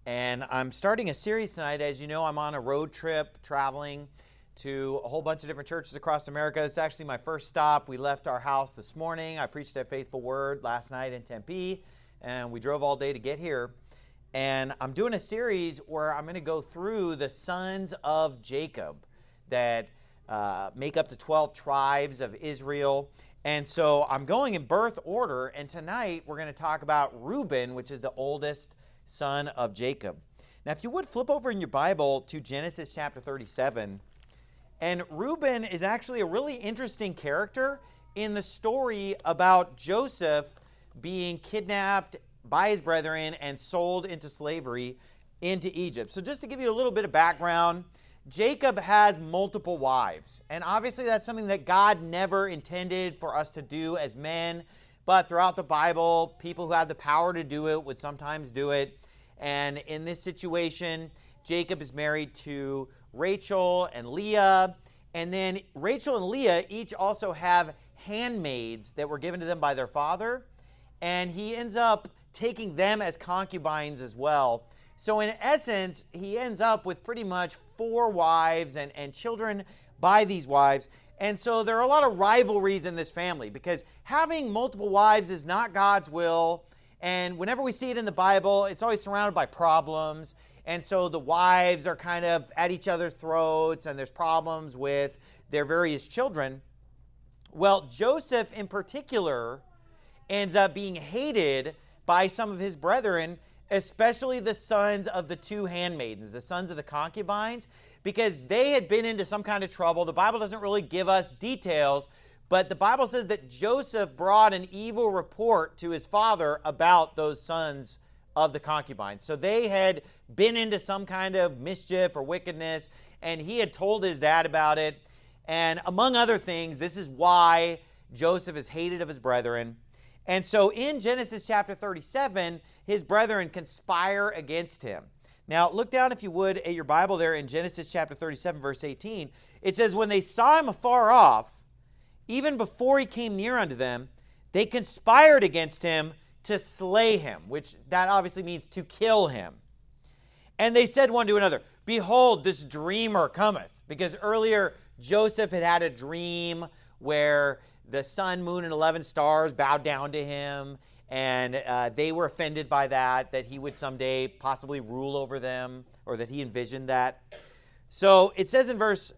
And I'm starting a series tonight. As you know, I'm on a road trip traveling to a whole bunch of different churches across America. It's actually my first stop. We left our house this morning. I preached at Faithful Word last night in Tempe, and we drove all day to get here. And I'm doing a series where I'm going to go through the sons of Jacob that make up the 12 tribes of Israel. And so I'm going in birth order, and tonight we're going to talk about Reuben, which is the oldest son of Jacob. Now, if you would flip over in your Bible to Genesis chapter 37, and Reuben is actually a really interesting character in the story about Joseph being kidnapped by his brethren and sold into slavery into Egypt. So just to give you a little bit of background, Jacob has multiple wives, and obviously that's something that God never intended for us to do as men. But throughout the Bible, people who have the power to do it would sometimes do it. And in this situation, Jacob is married to Rachel and Leah. And then Rachel and Leah each also have handmaids that were given to them by their father. And he ends up taking them as concubines as well. So in essence, he ends up with pretty much 4 wives and children by these wives. And so there are a lot of rivalries in this family because having multiple wives is not God's will. And whenever we see it in the Bible, it's always surrounded by problems. And so the wives are kind of at each other's throats and there's problems with their various children. Well, Joseph in particular ends up being hated by some of his brethren, especially the sons of the 2 handmaidens, the sons of the concubines, because they had been into some kind of trouble. The Bible doesn't really give us details, but the Bible says that Joseph brought an evil report to his father about those sons of the concubines. So they had been into some kind of mischief or wickedness, and he had told his dad about it. And among other things, this is why Joseph is hated of his brethren. And so in Genesis chapter 37, his brethren conspire against him. Now, look down, if you would, at your Bible there in Genesis chapter 37, verse 18. It says, when they saw him afar off, even before he came near unto them, they conspired against him to slay him, which that obviously means to kill him. And they said one to another, behold, this dreamer cometh. Because earlier, Joseph had had a dream where the sun, moon, and 11 stars bowed down to him, and they were offended by that he would someday possibly rule over them, or that he envisioned that. So it says in verse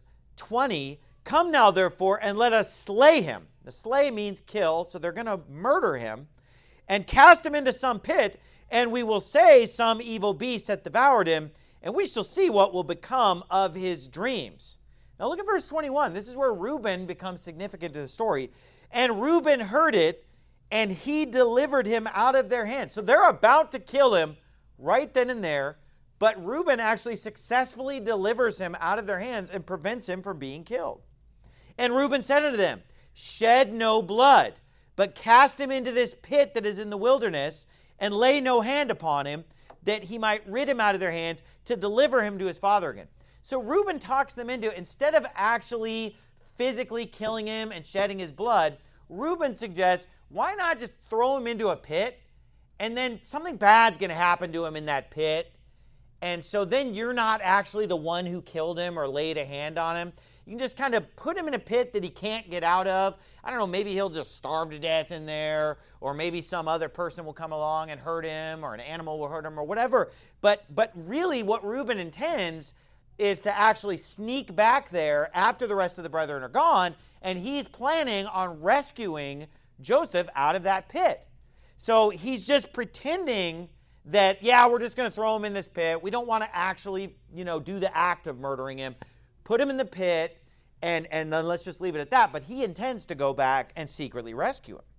20, come now, therefore, and let us slay him. The slay means kill, so they're going to murder him, and cast him into some pit, and we will say some evil beast hath devoured him, and we shall see what will become of his dreams. Now look at verse 21. This is where Reuben becomes significant to the story. And Reuben heard it, and he delivered him out of their hands. So they're about to kill him right then and there, but Reuben actually successfully delivers him out of their hands and prevents him from being killed. And Reuben said unto them, shed no blood, but cast him into this pit that is in the wilderness, and lay no hand upon him, that he might rid him out of their hands, to deliver him to his father again. So Reuben talks them into, instead of actually physically killing him and shedding his blood, Reuben suggests, why not just throw him into a pit, and then something bad's going to happen to him in that pit, and so then you're not actually the one who killed him or laid a hand on him. You can just kind of put him in a pit that he can't get out of. I don't know, maybe he'll just starve to death in there, or maybe some other person will come along and hurt him, or an animal will hurt him, or whatever. But really what Reuben intends is to actually sneak back there after the rest of the brethren are gone, and he's planning on rescuing Joseph out of that pit. So he's just pretending that, yeah, we're just going to throw him in this pit. We don't want to actually, do the act of murdering him. Put him in the pit, and then let's just leave it at that. But he intends to go back and secretly rescue him.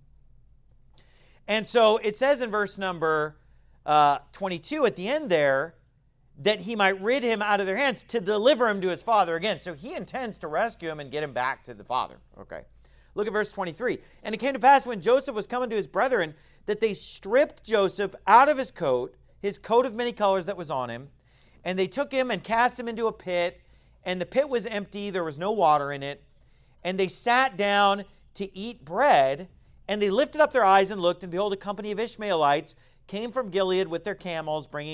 And so it says in verse number 22 at the end there, that he might rid him out of their hands, to deliver him to his father again. So he intends to rescue him and get him back to the father. Okay. Look at verse 23. And it came to pass when Joseph was coming to his brethren, that they stripped Joseph out of his coat of many colors that was on him, and they took him and cast him into a pit, and the pit was empty, there was no water in it. And they sat down to eat bread, and they lifted up their eyes and looked, and behold, a company of Ishmaelites came from Gilead with their camels, bringing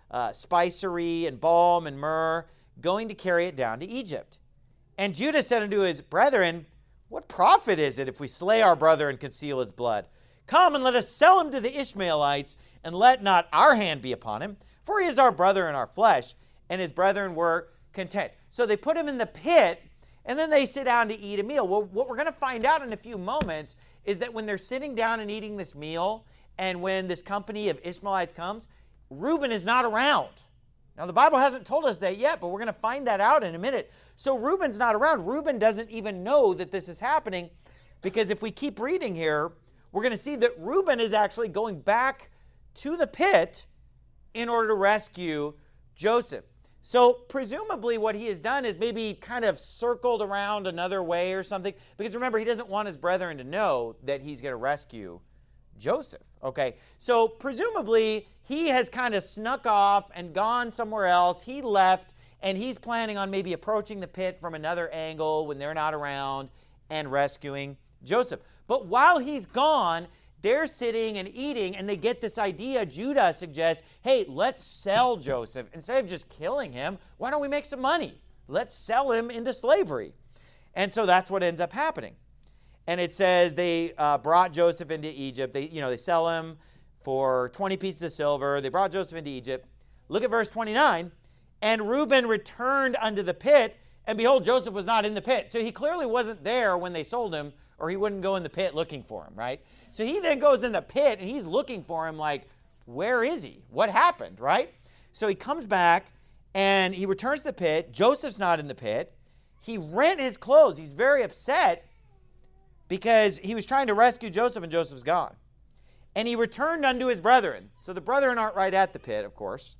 spicery and balm and myrrh, going to carry it down to Egypt. And Judah said unto his brethren, what profit is it if we slay our brother and conceal his blood? Come and let us sell him to the Ishmaelites, and let not our hand be upon him, for he is our brother in our flesh. And his brethren were content. So they put him in the pit, and then they sit down to eat a meal. Well, what we're going to find out in a few moments is that when they're sitting down and eating this meal, and when this company of Ishmaelites comes, Reuben is not around. Now, the Bible hasn't told us that yet, but we're going to find that out in a minute. So Reuben's not around. Reuben doesn't even know that this is happening, because if we keep reading here, we're going to see that Reuben is actually going back to the pit in order to rescue Joseph. So presumably what he has done is maybe kind of circled around another way or something, because remember, he doesn't want his brethren to know that he's going to rescue Joseph. Okay, so presumably he has kind of snuck off and gone somewhere else. He left, and he's planning on maybe approaching the pit from another angle when they're not around and rescuing Joseph. But while he's gone, they're sitting and eating, and they get this idea. Judah suggests, hey, let's sell Joseph. Instead of just killing him, why don't we make some money? Let's sell him into slavery. And so that's what ends up happening. And it says they brought Joseph into Egypt. They sell him for 20 pieces of silver. They brought Joseph into Egypt. Look at verse 29. And Reuben returned unto the pit, and behold, Joseph was not in the pit. So he clearly wasn't there when they sold him, or he wouldn't go in the pit looking for him, right? So he then goes in the pit, and he's looking for him like, where is he? What happened, right? So he comes back, and he returns to the pit. Joseph's not in the pit. He rent his clothes. He's very upset because he was trying to rescue Joseph, and Joseph's gone. And he returned unto his brethren. So the brethren aren't right at the pit, of course.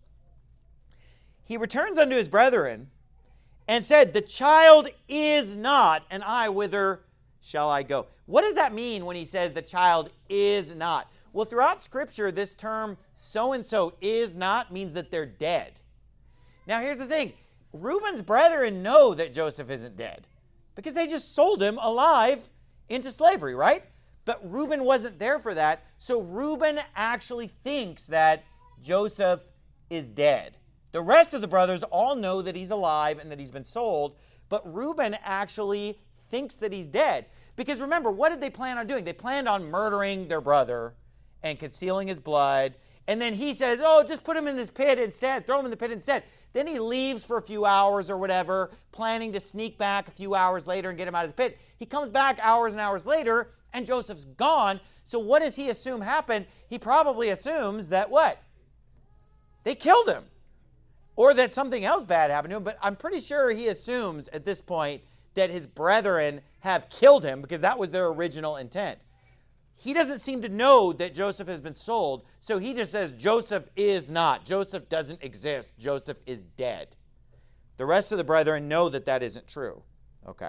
He returns unto his brethren and said, the child is not, and I whither shall I go? What does that mean when he says the child is not? Well, throughout Scripture, this term so-and-so is not means that they're dead. Now, here's the thing. Reuben's brethren know that Joseph isn't dead because they just sold him alive into slavery, right? But Reuben wasn't there for that, so Reuben actually thinks that Joseph is dead. The rest of the brothers all know that he's alive and that he's been sold, but Reuben actually thinks that he's dead. Because remember, what did they plan on doing? They planned on murdering their brother and concealing his blood. And then he says, oh, just put him in this pit instead. Throw him in the pit instead. Then he leaves for a few hours or whatever, planning to sneak back a few hours later and get him out of the pit. He comes back hours and hours later, and Joseph's gone. So what does he assume happened? He probably assumes that what? They killed him. Or that something else bad happened to him. But I'm pretty sure he assumes at this point that his brethren have killed him because that was their original intent. He doesn't seem to know that Joseph has been sold, so he just says Joseph is not. Joseph doesn't exist. Joseph is dead. The rest of the brethren know that that isn't true. Okay.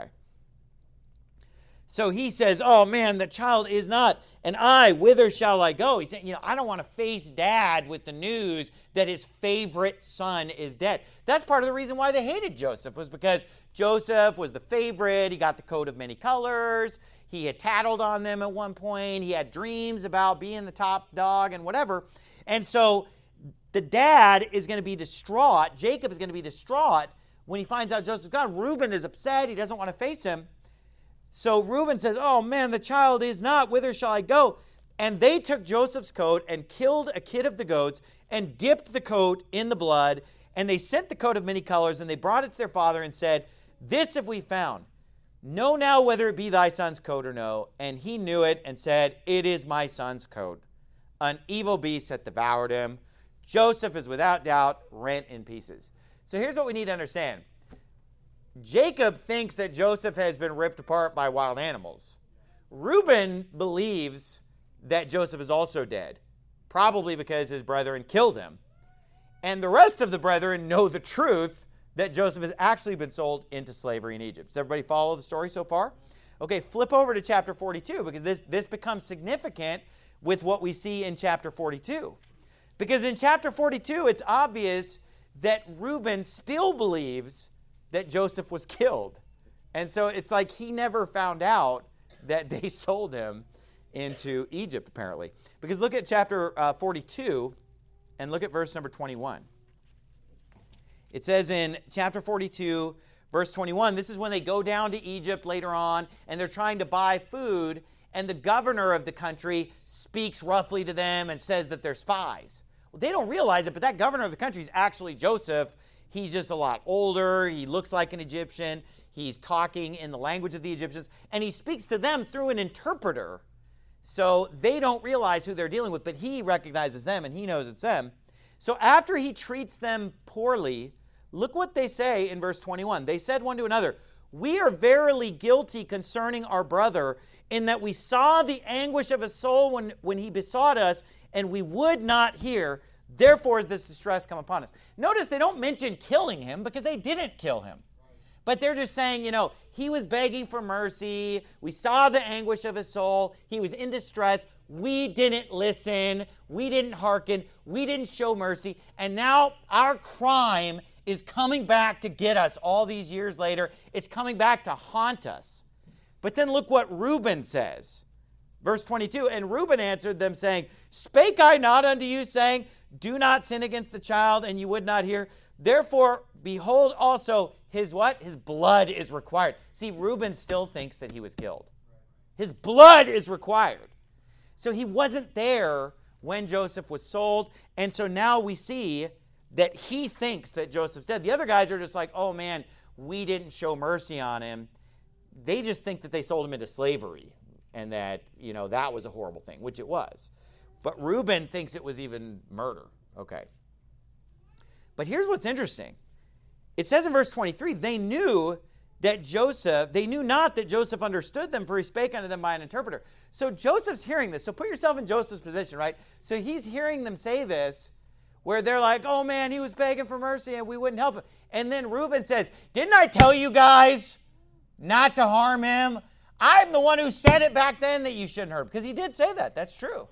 So he says, oh man, the child is not, and I, whither shall I go? He's saying, I don't want to face dad with the news that his favorite son is dead. That's part of the reason why they hated Joseph, was because Joseph was the favorite. He got the coat of many colors. He had tattled on them at one point. He had dreams about being the top dog and whatever. And so the dad is going to be distraught. Jacob is going to be distraught when he finds out Joseph's gone. Reuben is upset. He doesn't want to face him. So Reuben says, oh man, the child is not. Whither shall I go? And they took Joseph's coat and killed a kid of the goats and dipped the coat in the blood. And they sent the coat of many colors, and they brought it to their father and said, this have we found. Know now whether it be thy son's coat or no. And he knew it and said, it is my son's coat. An evil beast hath devoured him. Joseph is without doubt rent in pieces. So here's what we need to understand. Jacob thinks that Joseph has been ripped apart by wild animals. Reuben believes that Joseph is also dead, probably because his brethren killed him. And the rest of the brethren know the truth that Joseph has actually been sold into slavery in Egypt. Does everybody follow the story so far? Okay, flip over to chapter 42, because this becomes significant with what we see in chapter 42. Because in chapter 42, it's obvious that Reuben still believes that Joseph was killed. And so it's like he never found out that they sold him into Egypt, apparently. Because look at chapter 42 and look at verse number 21. It says in chapter 42, verse 21, this is when they go down to Egypt later on, and they're trying to buy food, and the governor of the country speaks roughly to them and says that they're spies. Well, they don't realize it, but that governor of the country is actually Joseph. He's just a lot older. He looks like an Egyptian. He's talking in the language of the Egyptians, and he speaks to them through an interpreter. So they don't realize who they're dealing with, but he recognizes them, and he knows it's them. So after he treats them poorly, look what they say in verse 21. They said one to another, "We are verily guilty concerning our brother, in that we saw the anguish of his soul when he besought us, and we would not hear. Therefore has this distress come upon us." Notice they don't mention killing him because they didn't kill him. But they're just saying, he was begging for mercy. We saw the anguish of his soul. He was in distress. We didn't listen. We didn't hearken. We didn't show mercy. And now our crime is coming back to get us all these years later. It's coming back to haunt us. But then look what Reuben says. Verse 22, "And Reuben answered them, saying, Spake I not unto you, saying, Do not sin against the child, and you would not hear. Therefore, behold also, his what? His blood is required." See, Reuben still thinks that he was killed. His blood is required. So he wasn't there when Joseph was sold. And so now we see that he thinks that Joseph's dead. The other guys are just like, "Oh man, we didn't show mercy on him." They just think that they sold him into slavery and that, that was a horrible thing, which it was. But Reuben thinks it was even murder. Okay. But here's what's interesting. It says in verse 23, they knew not that Joseph understood them, for he spake unto them by an interpreter. So Joseph's hearing this. So put yourself in Joseph's position, right? So he's hearing them say this, where they're like, "Oh man, he was begging for mercy and we wouldn't help him." And then Reuben says, "Didn't I tell you guys not to harm him? I'm the one who said it back then that you shouldn't hurt him." Because he did say that. That's true.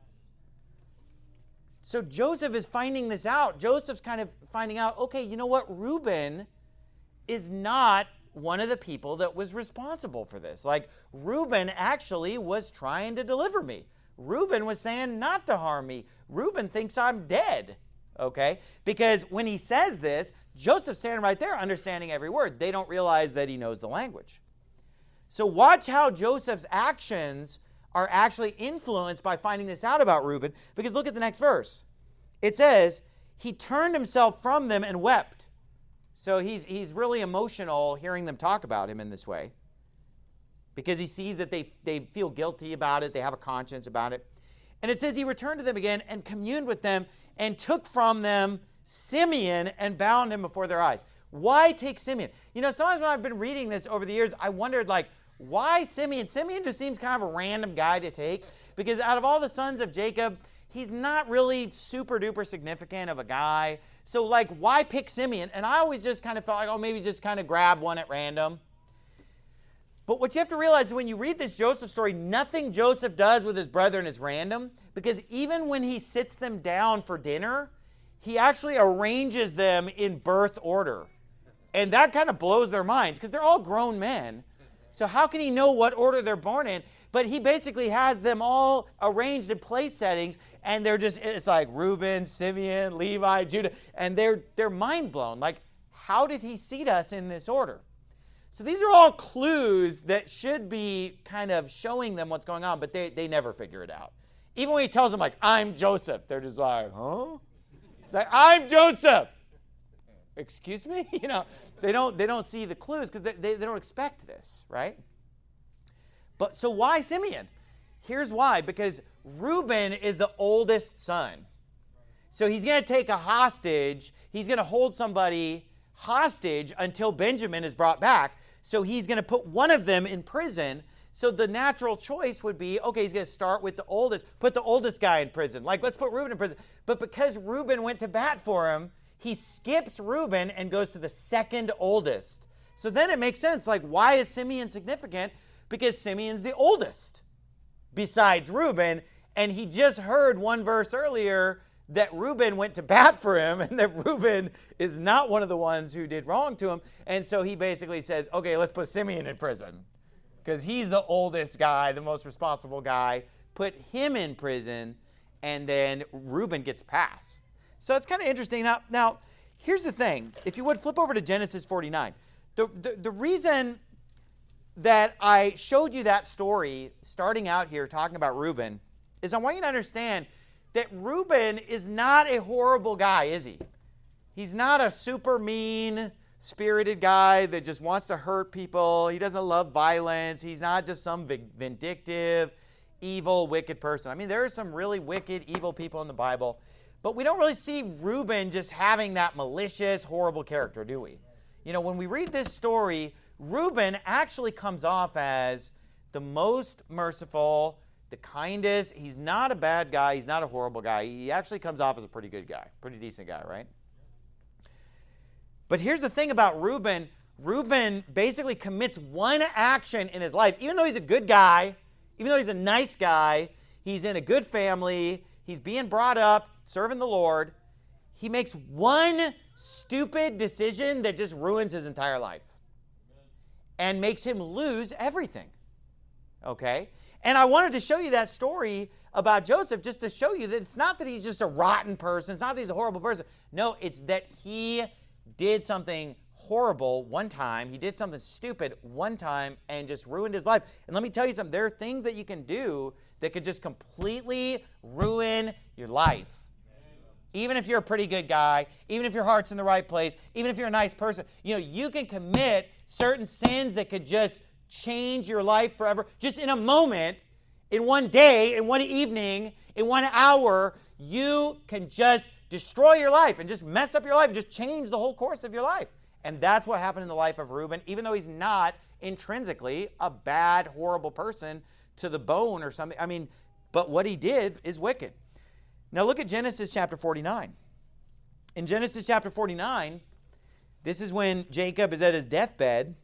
So Joseph is finding this out. Joseph's kind of finding out, okay, you know what? Reuben is not one of the people that was responsible for this. Like, Reuben actually was trying to deliver me. Reuben was saying not to harm me. Reuben thinks I'm dead, okay? Because when he says this, Joseph's standing right there understanding every word. They don't realize that he knows the language. So watch how Joseph's actions are actually influenced by finding this out about Reuben, because look at the next verse. It says, "He turned himself from them and wept." So he's really emotional hearing them talk about him in this way, because he sees that they feel guilty about it. They have a conscience about it. And it says he returned to them again and communed with them and took from them Simeon and bound him before their eyes. Why take Simeon? Sometimes when I've been reading this over the years, I wondered, why Simeon? Simeon just seems kind of a random guy to take, because out of all the sons of Jacob, he's not really super duper significant of a guy. So why pick Simeon? And I always just kind of felt like, maybe just kind of grab one at random. But what you have to realize is when you read this Joseph story, nothing Joseph does with his brethren is random, because even when he sits them down for dinner, he actually arranges them in birth order. And that kind of blows their minds, because they're all grown men. So how can he know what order they're born in? But he basically has them all arranged in place settings, and it's like Reuben, Simeon, Levi, Judah, and they're mind blown. How did he seat us in this order? So these are all clues that should be kind of showing them what's going on, but they never figure it out. Even when he tells them, "I'm Joseph," they're just like, "Huh?" It's like, "I'm Joseph." Excuse me? They don't see the clues because they don't expect this, right? But so why Simeon? Here's why. Because Reuben is the oldest son. So he's going to take a hostage. He's going to hold somebody hostage until Benjamin is brought back. So he's going to put one of them in prison. So the natural choice would be, okay, he's going to start with the oldest, put the oldest guy in prison. Let's put Reuben in prison. But because Reuben went to bat for him, he skips Reuben and goes to the second oldest. So then it makes sense. Why is Simeon significant? Because Simeon's the oldest besides Reuben. And he just heard one verse earlier that Reuben went to bat for him and that Reuben is not one of the ones who did wrong to him. And so he basically says, okay, let's put Simeon in prison because he's the oldest guy, the most responsible guy. Put him in prison, and then Reuben gets passed. So it's kind of interesting. Now, here's the thing. If you would, flip over to Genesis 49. The reason that I showed you that story, starting out here talking about Reuben, is I want you to understand that Reuben is not a horrible guy, is he? He's not a super mean-spirited guy that just wants to hurt people. He doesn't love violence. He's not just some vindictive, evil, wicked person. I mean, there are some really wicked, evil people in the Bible, but we don't really see Reuben just having that malicious, horrible character, do we? You know, when we read this story, Reuben actually comes off as the most merciful, the kindest. He's not a bad guy. He's not a horrible guy. He actually comes off as a pretty good guy, pretty decent guy, right? But here's the thing about Reuben. Reuben basically commits one action in his life. Even though he's a good guy, even though he's a nice guy, he's in a good family, he's being brought up, serving the Lord, he makes one stupid decision that just ruins his entire life and makes him lose everything. Okay? And I wanted to show you that story about Joseph just to show you that it's not that he's just a rotten person. It's not that he's a horrible person. No, it's that he did something horrible one time. He did something stupid one time and just ruined his life. And let me tell you something. There are things that you can do that could just completely ruin your life. Even if you're a pretty good guy, even if your heart's in the right place, even if you're a nice person, you know, you can commit certain sins that could just change your life forever. Just in a moment, in one day, in one evening, in 1 hour, you can just destroy your life and just mess up your life and just change the whole course of your life. And that's what happened in the life of Reuben, even though he's not intrinsically a bad, horrible person to the bone or something. I mean, but what he did is wicked. Now look at Genesis chapter 49. In Genesis chapter 49, this is when Jacob is at his deathbed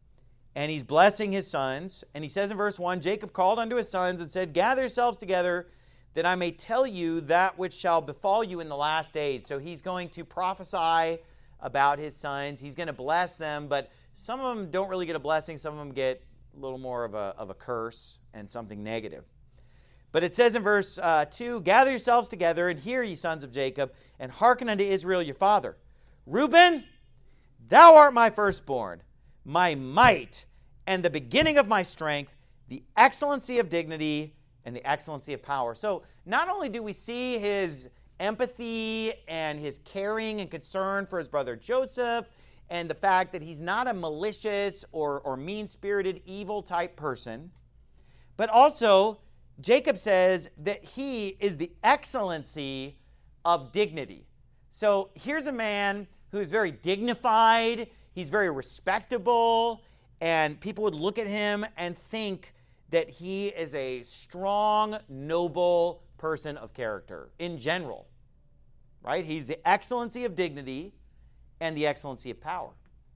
and he's blessing his sons. And he says in verse 1, Jacob called unto his sons and said, gather yourselves together that I may tell you that which shall befall you in the last days. So he's going to prophesy about his sons. He's going to bless them, but some of them don't really get a blessing. Some of them get a little more of a curse and something negative. But it says in verse 2, gather yourselves together and hear, ye sons of Jacob, and hearken unto Israel your father. Reuben, thou art my firstborn, my might, and the beginning of my strength, the excellency of dignity, and the excellency of power. So not only do we see his empathy and his caring and concern for his brother Joseph, and the fact that he's not a malicious or mean-spirited, evil type person, but also Jacob says that he is the excellency of dignity. So here's a man who is very dignified, he's very respectable, and people would look at him and think that he is a strong, noble person of character in general, right? He's the excellency of dignity and the excellency of power.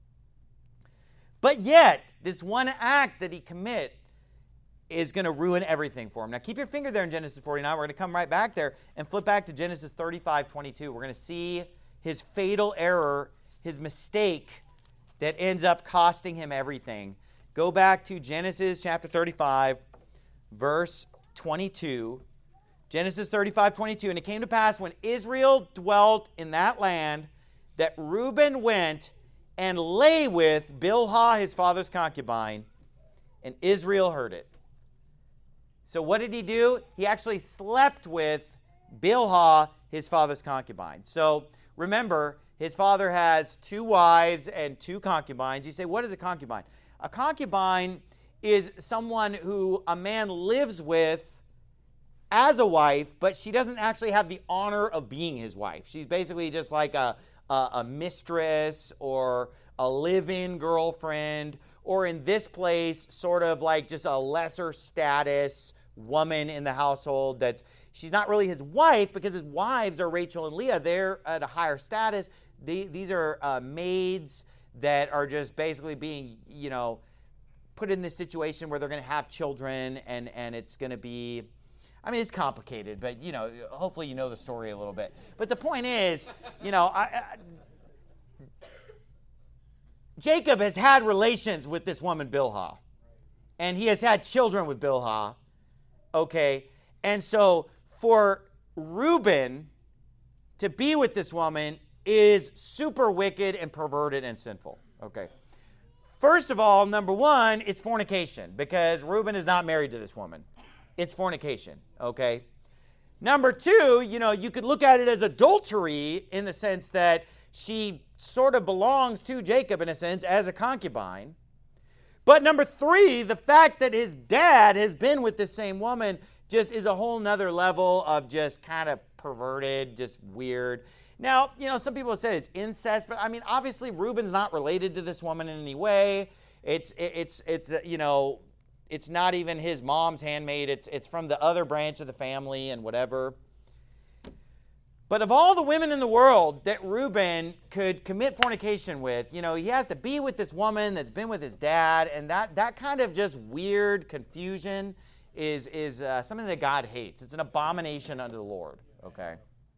But yet, this one act that he commit is going to ruin everything for him. Now, keep your finger there in Genesis 49. We're going to come right back there and flip back to Genesis 35:22. We're going to see his fatal error, his mistake that ends up costing him everything. Go back to Genesis chapter 35, verse 22. Genesis 35:22. And it came to pass when Israel dwelt in that land that Reuben went and lay with Bilhah, his father's concubine, and Israel heard it. So what did he do? He actually slept with Bilhah, his father's concubine. So remember, his father has 2 wives and 2 concubines. You say, what is a concubine? A concubine is someone who a man lives with as a wife, but she doesn't actually have the honor of being his wife. She's basically just like a mistress or a live-in girlfriend, or in this place, sort of like just a lesser status woman in the household. She's not really his wife because his wives are Rachel and Leah. They're at a higher status. These are maids that are just basically being, put in this situation where they're going to have children, and it's going to be, it's complicated, but, hopefully you know the story a little bit. But the point is, Jacob has had relations with this woman, Bilhah, and he has had children with Bilhah, okay? And so for Reuben to be with this woman is super wicked and perverted and sinful. Okay. First of all, number one, it's fornication because Reuben is not married to this woman. It's fornication, okay? Number two, you could look at it as adultery in the sense that she sort of belongs to Jacob in a sense as a concubine. But number three, the fact that his dad has been with this same woman just is a whole nother level of just kind of perverted, just weird. Now, some people have said it's incest, but I mean, obviously Reuben's not related to this woman in any way. It's not even his mom's handmaid. It's from the other branch of the family and whatever. But of all the women in the world that Reuben could commit fornication with, he has to be with this woman that's been with his dad, and that kind of just weird confusion is something that God hates. It's an abomination unto the Lord, okay?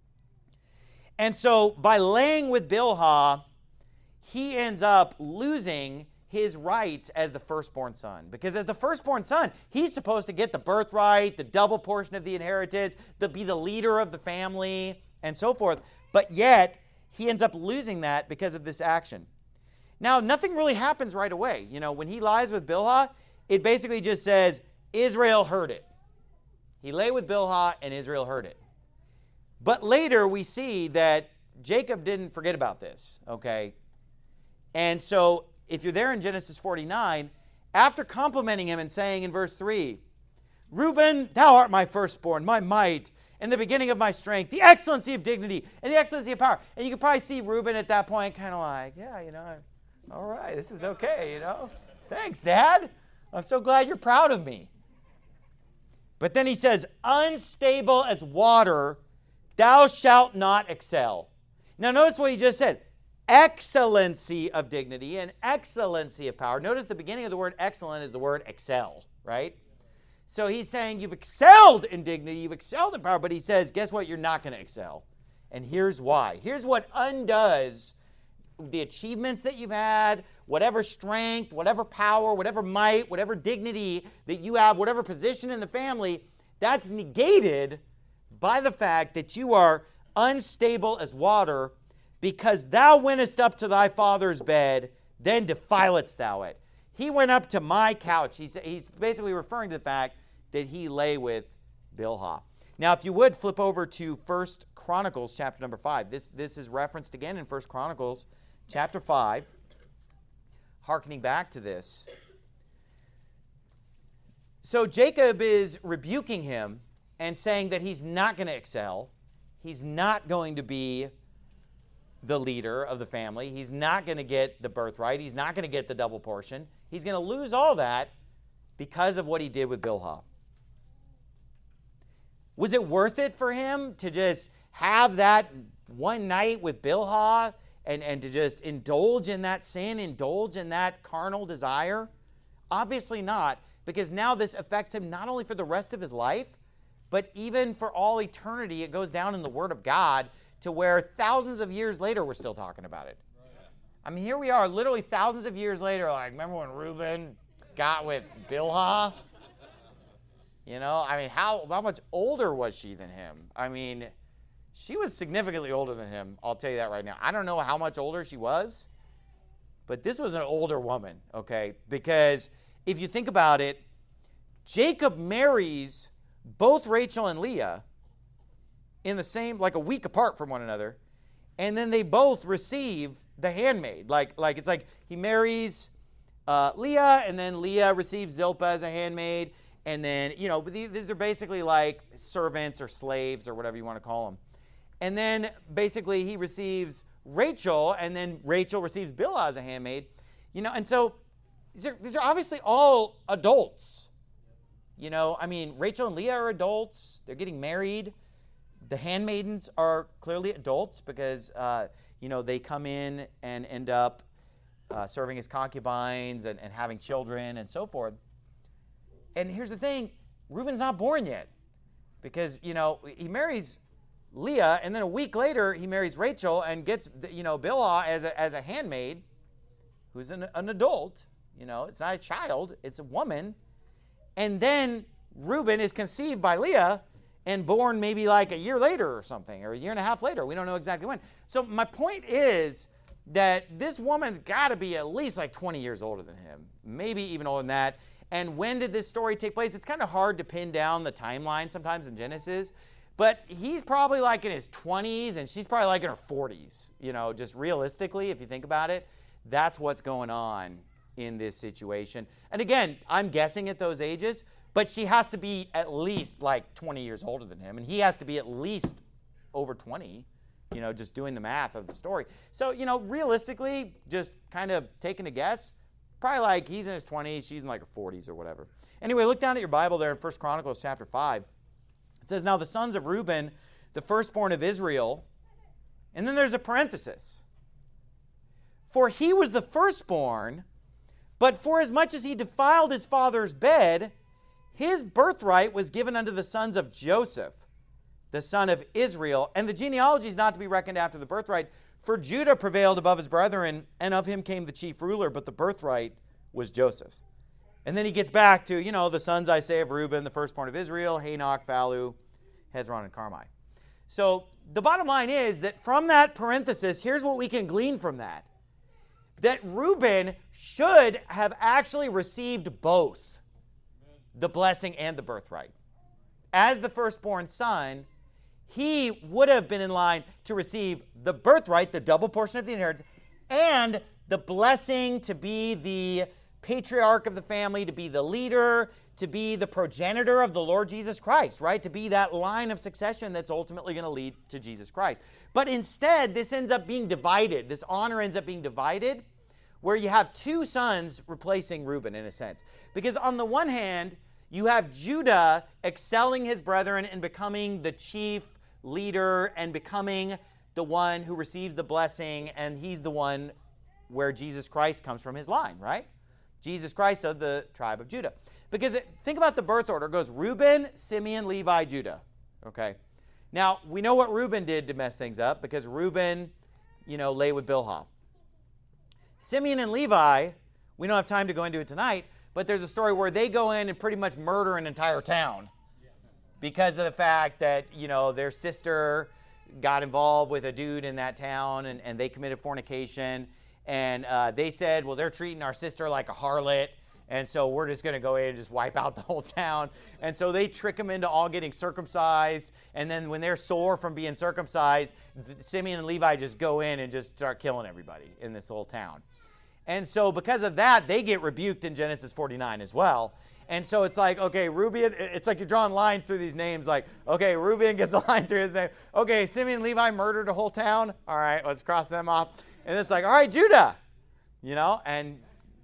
And so by laying with Bilhah, he ends up losing his rights as the firstborn son. Because as the firstborn son, he's supposed to get the birthright, the double portion of the inheritance, to be the leader of the family, and so forth. But yet, he ends up losing that because of this action. Now, nothing really happens right away. When he lies with Bilhah, it basically just says, Israel heard it. He lay with Bilhah, and Israel heard it. But later, we see that Jacob didn't forget about this, okay? And so, if you're there in Genesis 49, after complimenting him and saying in verse 3, Reuben, thou art my firstborn, my might, and the beginning of my strength, the excellency of dignity, and the excellency of power. And you can probably see Reuben at that point kind of like, yeah, all right, this is okay, Thanks, Dad. I'm so glad you're proud of me. But then he says, unstable as water, thou shalt not excel. Now notice what he just said. Excellency of dignity and excellency of power. Notice the beginning of the word excellent is the word excel, right? So he's saying you've excelled in dignity, you've excelled in power, but he says, guess what? You're not going to excel. And here's why. Here's what undoes the achievements that you've had, whatever strength, whatever power, whatever might, whatever dignity that you have, whatever position in the family, that's negated by the fact that you are unstable as water, because thou wentest up to thy father's bed, then defiledst thou it. He went up to my couch. He's basically referring to the fact that he lay with Bilhah. Now, if you would, flip over to 1 Chronicles chapter number 5. This is referenced again in 1 Chronicles chapter 5, hearkening back to this. So Jacob is rebuking him and saying that he's not going to excel. He's not going to be the leader of the family. He's not going to get the birthright. He's not going to get the double portion. He's going to lose all that because of what he did with Bilhah. Was it worth it for him to just have that one night with Bilhah and to just indulge in that sin, indulge in that carnal desire? Obviously not, because now this affects him not only for the rest of his life, but even for all eternity. It goes down in the Word of God to where thousands of years later we're still talking about it. I mean, here we are literally thousands of years later, like, remember when Reuben got with Bilhah? How much older was she than him? I mean, she was significantly older than him, I'll tell you that right now. I don't know how much older she was, but this was an older woman, okay? Because if you think about it, Jacob marries both Rachel and Leah in the same, like a week apart from one another, and then they both receive the handmaid. Like it's like he marries Leah, and then Leah receives Zilpah as a handmaid, and then, these are basically like servants or slaves or whatever you want to call them. And then basically he receives Rachel, and then Rachel receives Bilhah as a handmaid. And so these are obviously all adults. Rachel and Leah are adults. They're getting married. The handmaidens are clearly adults because, they come in and end up serving as concubines and having children and so forth. And here's the thing, Reuben's not born yet because, he marries Leah, and then a week later he marries Rachel and gets, Bilhah as a handmaid who's an adult. It's not a child, it's a woman. And then Reuben is conceived by Leah, and born maybe like a year later or something, or a year and a half later. We don't know exactly when. So my point is that this woman's got to be at least like 20 years older than him, maybe even older than that. And when did this story take place? It's kind of hard to pin down the timeline sometimes in Genesis, but he's probably like in his 20s and she's probably like in her 40s, just realistically, if you think about it. That's what's going on in this situation. And again, I'm guessing at those ages, but she has to be at least like 20 years older than him, and he has to be at least over 20, just doing the math of the story. So, realistically, just kind of taking a guess, probably like he's in his 20s, she's in like her 40s or whatever. Anyway, look down at your Bible there in 1 Chronicles chapter 5. It says, "Now the sons of Reuben, the firstborn of Israel," and then there's a parenthesis. "For he was the firstborn, but for as much as he defiled his father's bed, his birthright was given unto the sons of Joseph, the son of Israel. And the genealogy is not to be reckoned after the birthright. For Judah prevailed above his brethren, and of him came the chief ruler, but the birthright was Joseph's." And then he gets back to, the sons, I say, of Reuben, the firstborn of Israel, Hanok, Phalu, Hezron, and Carmi. So the bottom line is that from that parenthesis, here's what we can glean from that. That Reuben should have actually received both the blessing and the birthright. As the firstborn son, he would have been in line to receive the birthright, the double portion of the inheritance, and the blessing to be the patriarch of the family, to be the leader, to be the progenitor of the Lord Jesus Christ, right? To be that line of succession that's ultimately going to lead to Jesus Christ. But instead, this ends up being divided. This honor ends up being divided, where you have two sons replacing Reuben in a sense. Because on the one hand, you have Judah excelling his brethren and becoming the chief leader and becoming the one who receives the blessing, and he's the one where Jesus Christ comes from his line, right? Jesus Christ of the tribe of Judah. Because think about the birth order. It goes Reuben, Simeon, Levi, Judah. Okay? Now, we know what Reuben did to mess things up, because Reuben, lay with Bilhah. Simeon and Levi, we don't have time to go into it tonight, but there's a story where they go in and pretty much murder an entire town because of the fact that, their sister got involved with a dude in that town, and they committed fornication. And they said, well, they're treating our sister like a harlot, and so we're just going to go in and just wipe out the whole town. And so they trick them into all getting circumcised. And then when they're sore from being circumcised, Simeon and Levi just go in and just start killing everybody in this little town. And so because of that, they get rebuked in Genesis 49 as well. And so it's like, okay, Reuben, it's like you're drawing lines through these names. Like, okay, Reuben gets a line through his name. Okay, Simeon and Levi murdered a whole town. All right, let's cross them off. And it's like, all right, Judah, and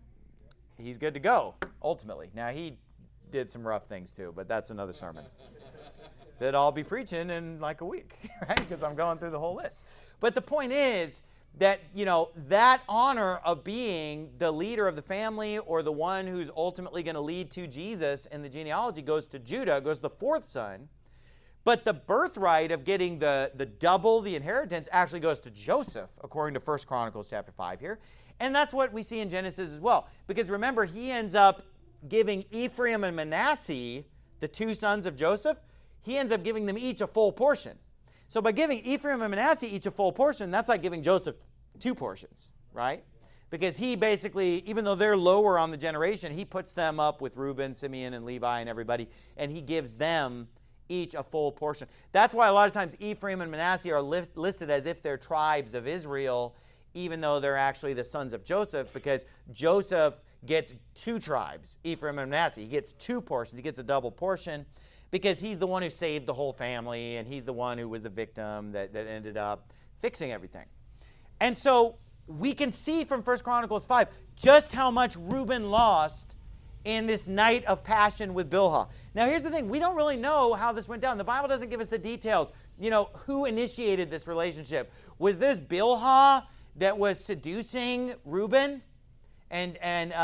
he's good to go, ultimately. Now, he did some rough things too, but that's another sermon that I'll be preaching in like a week, right? Because I'm going through the whole list. But the point is that, that honor of being the leader of the family or the one who's ultimately going to lead to Jesus in the genealogy goes to Judah, goes to the fourth son. But the birthright of getting the double, the inheritance, actually goes to Joseph, according to 1 Chronicles chapter 5 here. And that's what we see in Genesis as well. Because remember, he ends up giving Ephraim and Manasseh, the two sons of Joseph, he ends up giving them each a full portion. So by giving Ephraim and Manasseh each a full portion, that's like giving Joseph two portions, right? Because he basically, even though they're lower on the generation, he puts them up with Reuben, Simeon, and Levi and everybody, and he gives them each a full portion. That's why a lot of times Ephraim and Manasseh are listed as if they're tribes of Israel, even though they're actually the sons of Joseph, because Joseph gets two tribes, Ephraim and Manasseh. He gets two portions. He gets a double portion because he's the one who saved the whole family, and he's the one who was the victim that ended up fixing everything. And so we can see from 1 Chronicles 5 just how much Reuben lost in this night of passion with Bilhah. Now, here's the thing. We don't really know how this went down. The Bible doesn't give us the details. Who initiated this relationship? Was this Bilhah that was seducing Reuben? And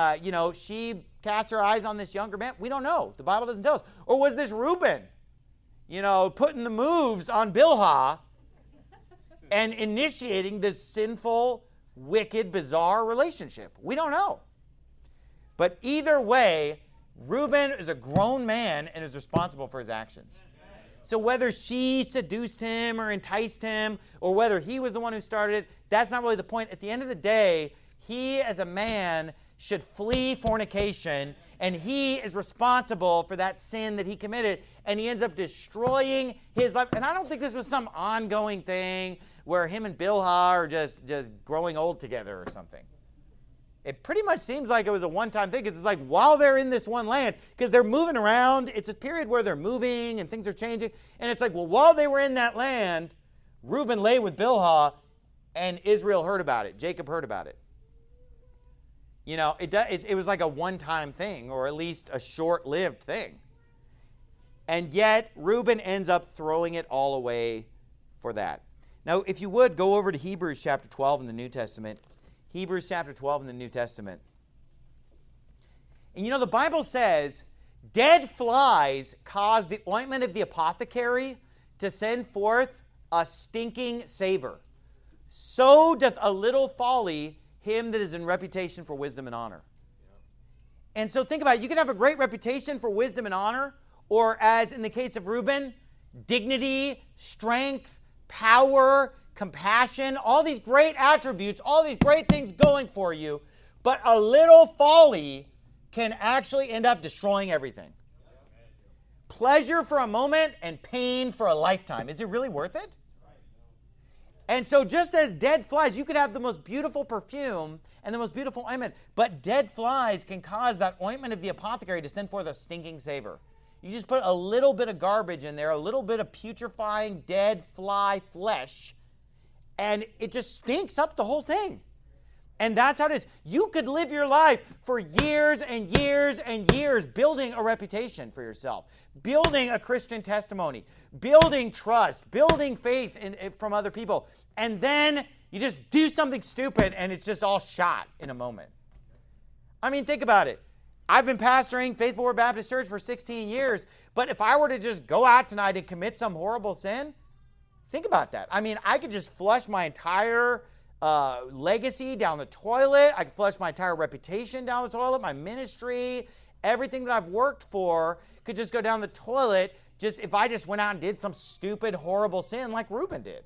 she cast her eyes on this younger man? We don't know. The Bible doesn't tell us. Or was this Reuben, putting the moves on Bilhah and initiating this sinful, wicked, bizarre relationship? We don't know. But either way, Reuben is a grown man and is responsible for his actions. So whether she seduced him or enticed him, or whether he was the one who started it, that's not really the point. At the end of the day, he as a man should flee fornication, and he is responsible for that sin that he committed, and he ends up destroying his life. And I don't think this was some ongoing thing where him and Bilhah are just growing old together or something. It pretty much seems like it was a one-time thing, because it's like while they're in this one land, because they're moving around, it's a period where they're moving and things are changing, and it's like, well, while they were in that land, Reuben lay with Bilhah, and Israel heard about it. Jacob heard about it. You know, it was like a one-time thing, or at least a short-lived thing. And yet, Reuben ends up throwing it all away for that. Now, if you would, go over to Hebrews chapter 12 in the New Testament. Hebrews chapter 12 in the New Testament. And you know, the Bible says, dead flies cause the ointment of the apothecary to send forth a stinking savor. So doth a little folly him that is in reputation for wisdom and honor. And so think about it. You can have a great reputation for wisdom and honor, or as in the case of Reuben, dignity, strength, power, compassion, all these great attributes, all these great things going for you, but a little folly can actually end up destroying everything. Pleasure for a moment and pain for a lifetime. Is it really worth it? And so just as dead flies, you could have the most beautiful perfume and the most beautiful ointment, but dead flies can cause that ointment of the apothecary to send forth a stinking savor. You just put a little bit of garbage in there, a little bit of putrefying dead fly flesh, and it just stinks up the whole thing. And that's how it is. You could live your life for years and years and years building a reputation for yourself, building a Christian testimony, building trust, building faith from other people. And then you just do something stupid and it's just all shot in a moment. I mean, think about it. I've been pastoring Faithful Word Baptist Church for 16 years, but if I were to just go out tonight and commit some horrible sin, think about that. I mean, I could just flush my entire legacy down the toilet. I could flush my entire reputation down the toilet, my ministry, everything that I've worked for could just go down the toilet just if I just went out and did some stupid, horrible sin like Reuben did.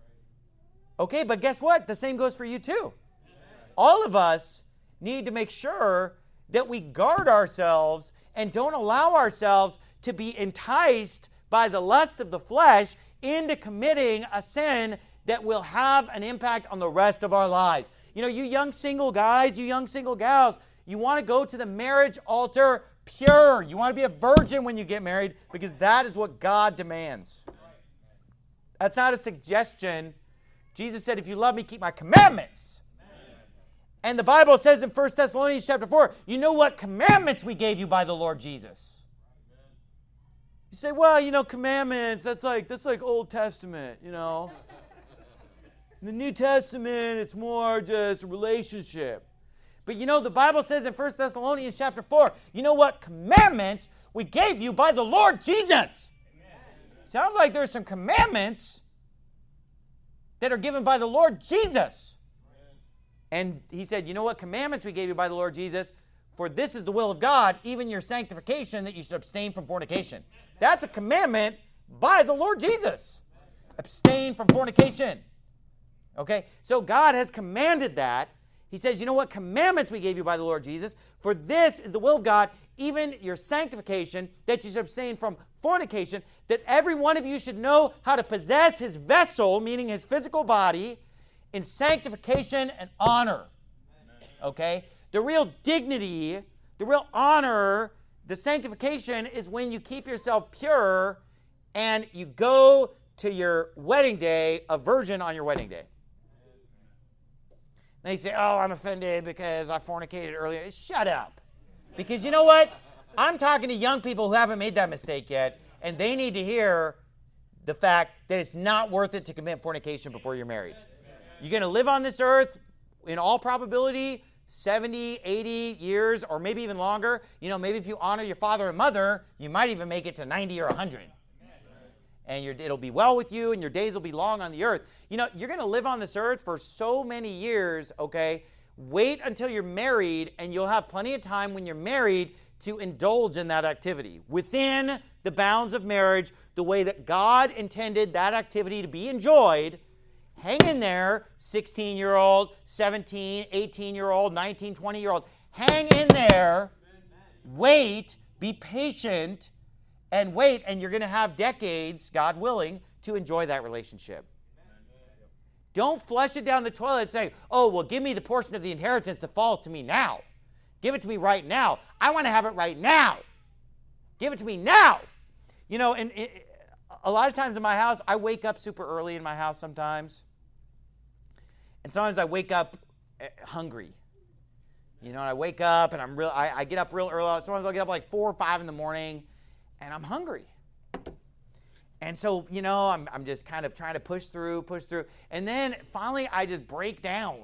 Okay, but guess what? The same goes for you too. All of us need to make sure that we guard ourselves and don't allow ourselves to be enticed by the lust of the flesh into committing a sin that will have an impact on the rest of our lives. You know, you young single guys, you young single gals, you want to go to the marriage altar pure. You want to be a virgin when you get married because that is what God demands. That's not a suggestion. Jesus said, if you love me, keep my commandments. And the Bible says in 1 Thessalonians chapter 4, you know what commandments we gave you by the Lord Jesus. You say, well, you know, commandments, that's like Old Testament, you know. In the New Testament, it's more just a relationship. But you know, the Bible says in 1 Thessalonians chapter 4, you know what commandments we gave you by the Lord Jesus. Amen. Sounds like there's some commandments that are given by the Lord Jesus. And he said, you know what commandments we gave you by the Lord Jesus? For this is the will of God, even your sanctification, that you should abstain from fornication. That's a commandment by the Lord Jesus. Abstain from fornication. Okay? So God has commanded that. He says, you know what commandments we gave you by the Lord Jesus? For this is the will of God, even your sanctification, that you should abstain from fornication, that every one of you should know how to possess his vessel, meaning his physical body, in sanctification and honor. Okay? The real dignity, the real honor, the sanctification is when you keep yourself pure and you go to your wedding day a virgin on your wedding day. Now you say, oh, I'm offended because I fornicated earlier. Shut up. Because you know what? I'm talking to young people who haven't made that mistake yet, and they need to hear the fact that it's not worth it to commit fornication before you're married. You're going to live on this earth, in all probability, 70, 80 years, or maybe even longer. You know, maybe if you honor your father and mother, you might even make it to 90 or 100. And it'll be well with you, and your days will be long on the earth. You know, you're going to live on this earth for so many years, okay? Wait until you're married, and you'll have plenty of time when you're married to indulge in that activity within the bounds of marriage the way that God intended that activity to be enjoyed, hang in there, 16-year-old, 17, 18-year-old, 19, 20-year-old. Hang in there, wait, be patient, and wait, and you're going to have decades, God willing, to enjoy that relationship. Don't flush it down the toilet and say, oh, well, give me the portion of the inheritance that falls to me now. Give it to me right now. I want to have it right now. Give it to me now. You know, and a lot of times in my house, I wake up super early in my house sometimes. And sometimes I wake up hungry. You know, and I wake up and I get up real early. Sometimes I'll get up like 4 or 5 in the morning and I'm hungry. And so, you know, I'm just kind of trying to push through. And then finally I just break down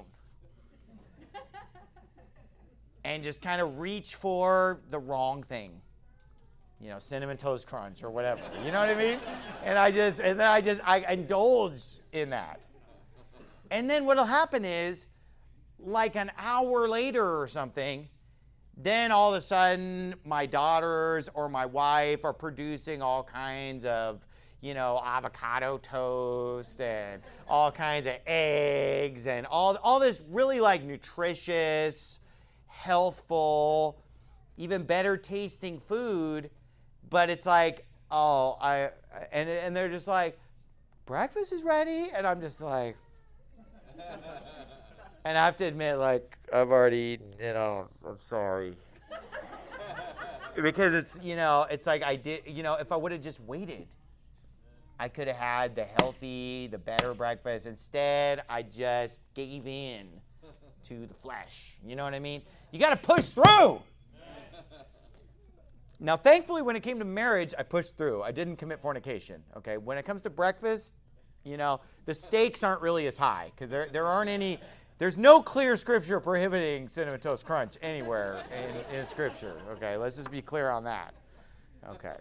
and just kind of reach for the wrong thing. You know, Cinnamon Toast Crunch or whatever. You know what I mean? And I indulge in that. And then what'll happen is, like an hour later or something, then all of a sudden my daughters or my wife are producing all kinds of, you know, avocado toast and all kinds of eggs and all this really like nutritious, healthful, even better tasting food. But it's like, and they're just like, breakfast is ready? And I'm just like, and I have to admit, like, I've already eaten, you know, I'm sorry. Because it's, you know, it's like I did, you know, if I would have just waited, I could have had the healthy, the better breakfast. Instead, I just gave in to the flesh. You know what I mean? You got to push through. Now, thankfully, when it came to marriage, I pushed through. I didn't commit fornication, okay? When it comes to breakfast, you know, the stakes aren't really as high because there aren't any, there's no clear scripture prohibiting Cinnamon Toast Crunch anywhere in scripture, okay? Let's just be clear on that, okay?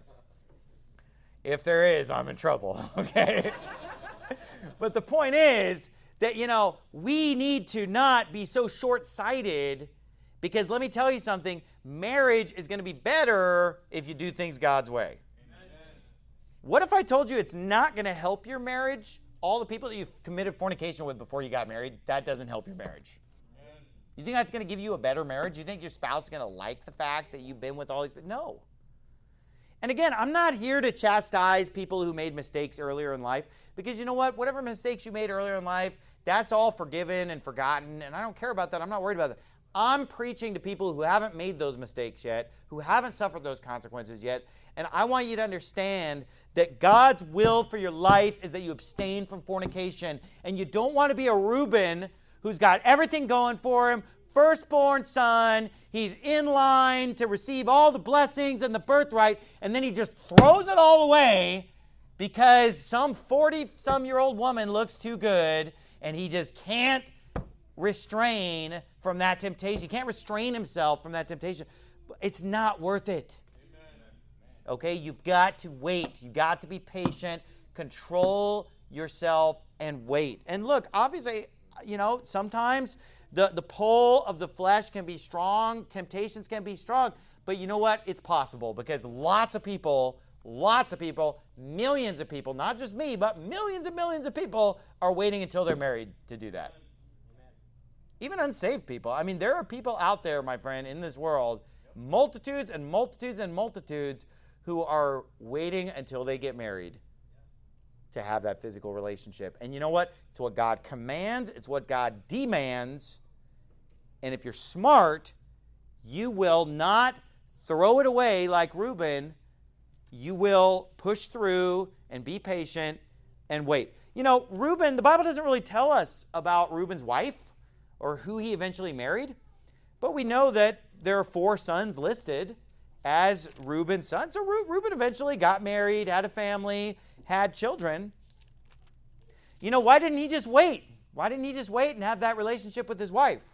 If there is, I'm in trouble, okay? But the point is that, you know, we need to not be so short-sighted because let me tell you something, marriage is going to be better if you do things God's way. Amen. What if I told you it's not going to help your marriage? All the people that you've committed fornication with before you got married, that doesn't help your marriage. Amen. You think that's going to give you a better marriage? You think your spouse is going to like the fact that you've been with all these people? No. And again, I'm not here to chastise people who made mistakes earlier in life because you know what? Whatever mistakes you made earlier in life, that's all forgiven and forgotten, and I don't care about that. I'm not worried about that. I'm preaching to people who haven't made those mistakes yet, who haven't suffered those consequences yet, and I want you to understand that God's will for your life is that you abstain from fornication, and you don't want to be a Reuben who's got everything going for him, firstborn son, he's in line to receive all the blessings and the birthright, and then he just throws it all away because some 40-some-year-old woman looks too good, and he just can't restrain from that temptation. He can't restrain himself from that temptation. It's not worth it. Amen. Okay, you've got to wait. You've got to be patient. Control yourself and wait. And look, obviously, you know, sometimes the pull of the flesh can be strong. Temptations can be strong. But you know what? It's possible because lots of people, millions of people, not just me, but millions and millions of people are waiting until they're married to do that. Even unsaved people. I mean, there are people out there, my friend, in this world, multitudes and multitudes and multitudes who are waiting until they get married to have that physical relationship. And you know what? It's what God commands. It's what God demands. And if you're smart, you will not throw it away like Reuben. You will push through and be patient and wait. You know, Reuben, the Bible doesn't really tell us about Reuben's wife or who he eventually married. But we know that there are 4 sons listed as Reuben's sons. So Reuben eventually got married, had a family, had children. You know, why didn't he just wait? Why didn't he just wait and have that relationship with his wife?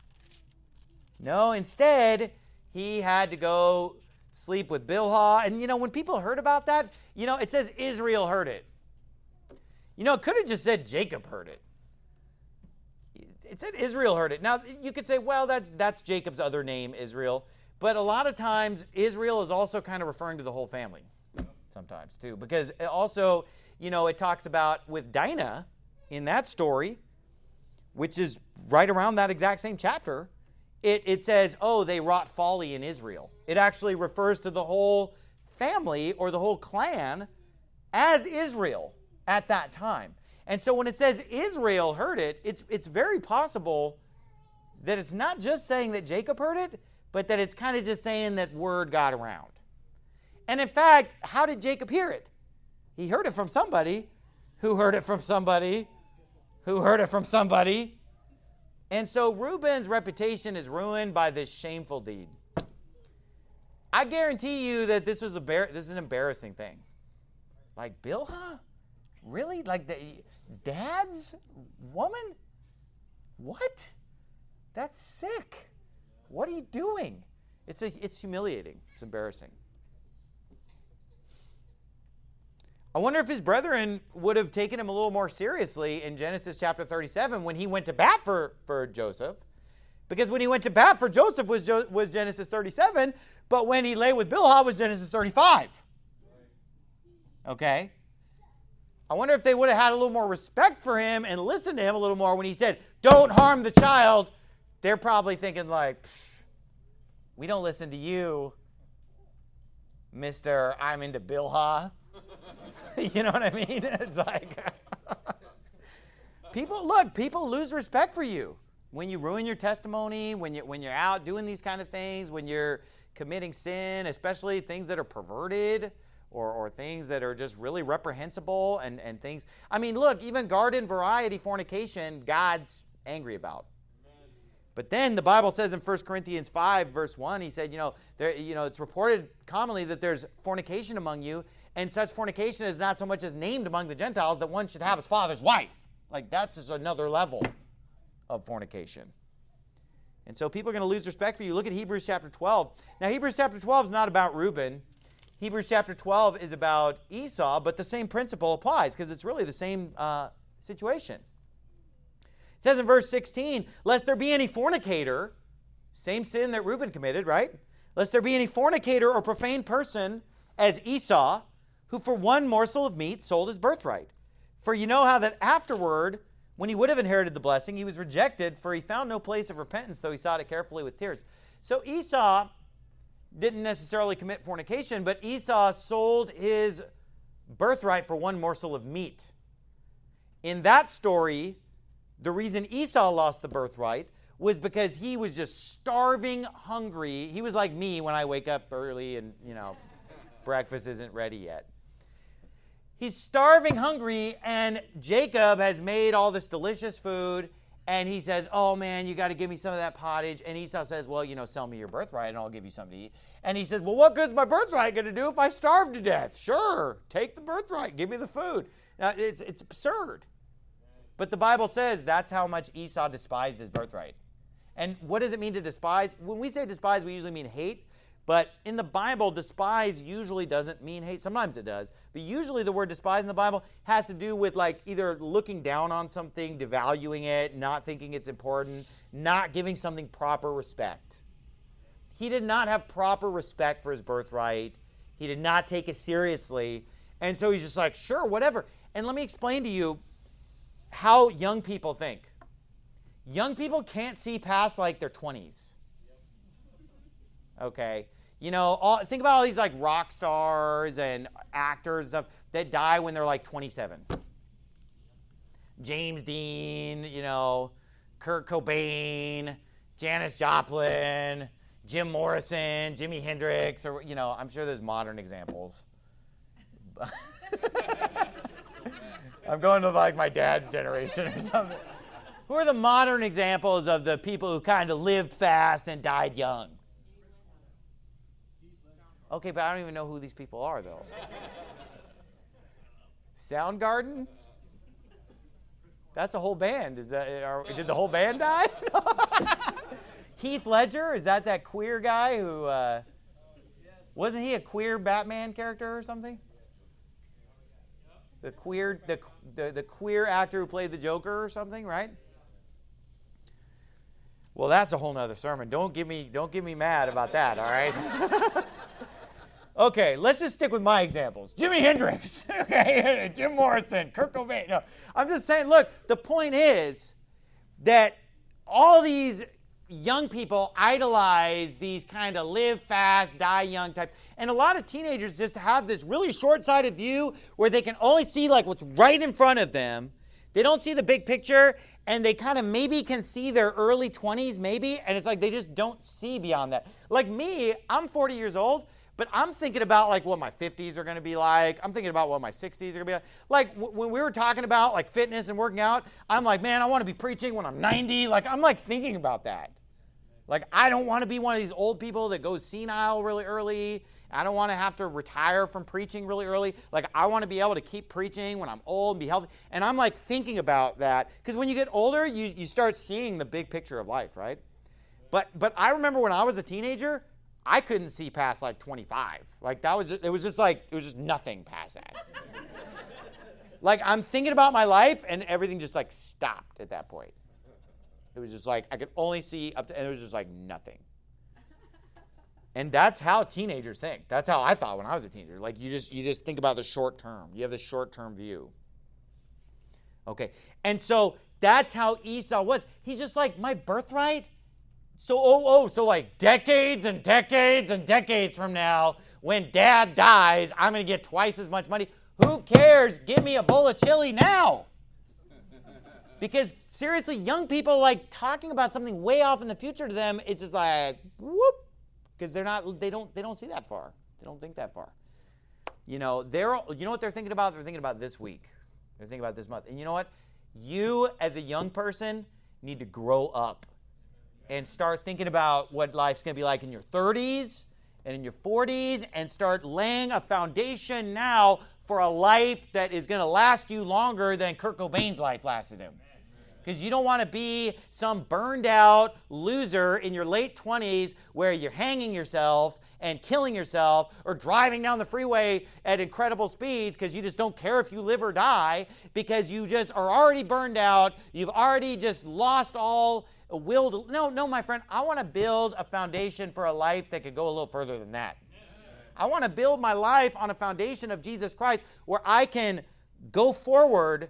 No, instead, he had to go sleep with Bilhah. And, you know, when people heard about that, you know, it says Israel heard it. You know, it could have just said Jacob heard it. It said Israel heard it. Now, you could say, well, that's Jacob's other name, Israel. But a lot of times, Israel is also kind of referring to the whole family. sometimes too, because it also, it talks about with Dinah in that story, which is right around that exact same chapter. It says, oh, they wrought folly in Israel. It actually refers to the whole family or the whole clan as Israel at that time. And so when it says Israel heard it, it's very possible that it's not just saying that Jacob heard it, but that it's kind of just saying that word got around. And in fact, how did Jacob hear it? He heard it from somebody who heard it from somebody who heard it from somebody. And so Reuben's reputation is ruined by this shameful deed. I guarantee you that this is an embarrassing thing. Like, Bilhah? Really? Like the dad's woman? What? That's sick. What are you doing? It's humiliating. It's embarrassing. I wonder if his brethren would have taken him a little more seriously in Genesis chapter 37 when he went to bat for Joseph. Because when he went to bat for Joseph was Genesis 37, but when he lay with Bilhah was Genesis 35. Okay? I wonder if they would have had a little more respect for him and listened to him a little more when he said, don't harm the child. They're probably thinking like, we don't listen to you, Mr. I'm into Bilhah. You know what I mean? It's like, people lose respect for you when you ruin your testimony, when you're out doing these kind of things, when you're committing sin, especially things that are perverted or things that are just really reprehensible and things. I mean, look, even garden variety fornication, God's angry about. But then the Bible says in 1 Corinthians 5, verse 1, he said, it's reported commonly that there's fornication among you, and such fornication is not so much as named among the Gentiles that one should have his father's wife. Like, that's just another level of fornication. And so people are going to lose respect for you. Look at Hebrews chapter 12. Now, Hebrews chapter 12 is not about Reuben. Hebrews chapter 12 is about Esau, but the same principle applies because it's really the same situation. It says in verse 16, lest there be any fornicator, same sin that Reuben committed, right? Lest there be any fornicator or profane person as Esau, who for one morsel of meat sold his birthright. For you know how that afterward, when he would have inherited the blessing, he was rejected, for he found no place of repentance, though he sought it carefully with tears. So Esau didn't necessarily commit fornication, but Esau sold his birthright for one morsel of meat. In that story, the reason Esau lost the birthright was because he was just starving hungry. He was like me when I wake up early and, breakfast isn't ready yet. He's starving hungry, and Jacob has made all this delicious food, and he says, oh, man, you got to give me some of that pottage. And Esau says, well, sell me your birthright, and I'll give you something to eat. And he says, well, what good's my birthright going to do if I starve to death? Sure, take the birthright. Give me the food. Now, it's absurd. But the Bible says that's how much Esau despised his birthright. And what does it mean to despise? When we say despise, we usually mean hate. But in the Bible, despise usually doesn't mean hate. Sometimes it does. But usually the word despise in the Bible has to do with like either looking down on something, devaluing it, not thinking it's important, not giving something proper respect. He did not have proper respect for his birthright. He did not take it seriously. And so he's just like, sure, whatever. And let me explain to you how young people think. Young people can't see past like their 20s. Okay? Think about all these like rock stars and actors and stuff that die when they're like 27. James Dean, Kurt Cobain, Janis Joplin, Jim Morrison, Jimi Hendrix, or, I'm sure there's modern examples. I'm going to like my dad's generation or something. Who are the modern examples of the people who kind of lived fast and died young? Okay, but I don't even know who these people are, though. Soundgarden? That's a whole band. Did the whole band die? Heath Ledger? Is that queer guy who... wasn't he a queer Batman character or something? The queer actor who played the Joker or something, right? Well, that's a whole nother sermon. Don't get me mad about that, all right? Okay, let's just stick with my examples. Jimi Hendrix, okay, Jim Morrison, Kurt Cobain. No, I'm just saying, look, the point is that all these young people idolize these kind of live fast, die young type. And a lot of teenagers just have this really short-sighted view where they can only see like what's right in front of them. They don't see the big picture, and they kind of maybe can see their early 20s maybe, and it's like they just don't see beyond that. Like me, I'm 40 years old, but I'm thinking about like what my 50s are going to be like. I'm thinking about what my 60s are going to be like. Like when we were talking about like fitness and working out, I'm like, man, I want to be preaching when I'm 90. Like I'm like thinking about that. Like I don't want to be one of these old people that goes senile really early. I don't want to have to retire from preaching really early. Like I want to be able to keep preaching when I'm old and be healthy. And I'm like thinking about that because when you get older, you start seeing the big picture of life, right? But I remember when I was a teenager, I couldn't see past like 25. Like it was just nothing past that. Like I'm thinking about my life and everything just like stopped at that point. It was just like I could only see up to, and it was just like nothing. And that's how teenagers think. That's how I thought when I was a teenager. Like you just think about the short term. You have the short term view. Okay. And so that's how Esau was. He's just like, my birthright. So so like decades and decades and decades from now, when dad dies, I'm going to get twice as much money. Who cares? Give me a bowl of chili now. Because seriously, young people like talking about something way off in the future to them, it's just like, whoop. Because they don't see that far. They don't think that far. You know what they're thinking about? They're thinking about this week. They're thinking about this month. And you know what? You as a young person need to grow up and start thinking about what life's going to be like in your 30s and in your 40s and start laying a foundation now for a life that is going to last you longer than Kurt Cobain's life lasted him. Because you don't want to be some burned out loser in your late 20s where you're hanging yourself and killing yourself or driving down the freeway at incredible speeds because you just don't care if you live or die because you just are already burned out. You've already just lost all will to... No, my friend. I want to build a foundation for a life that could go a little further than that. I want to build my life on a foundation of Jesus Christ where I can go forward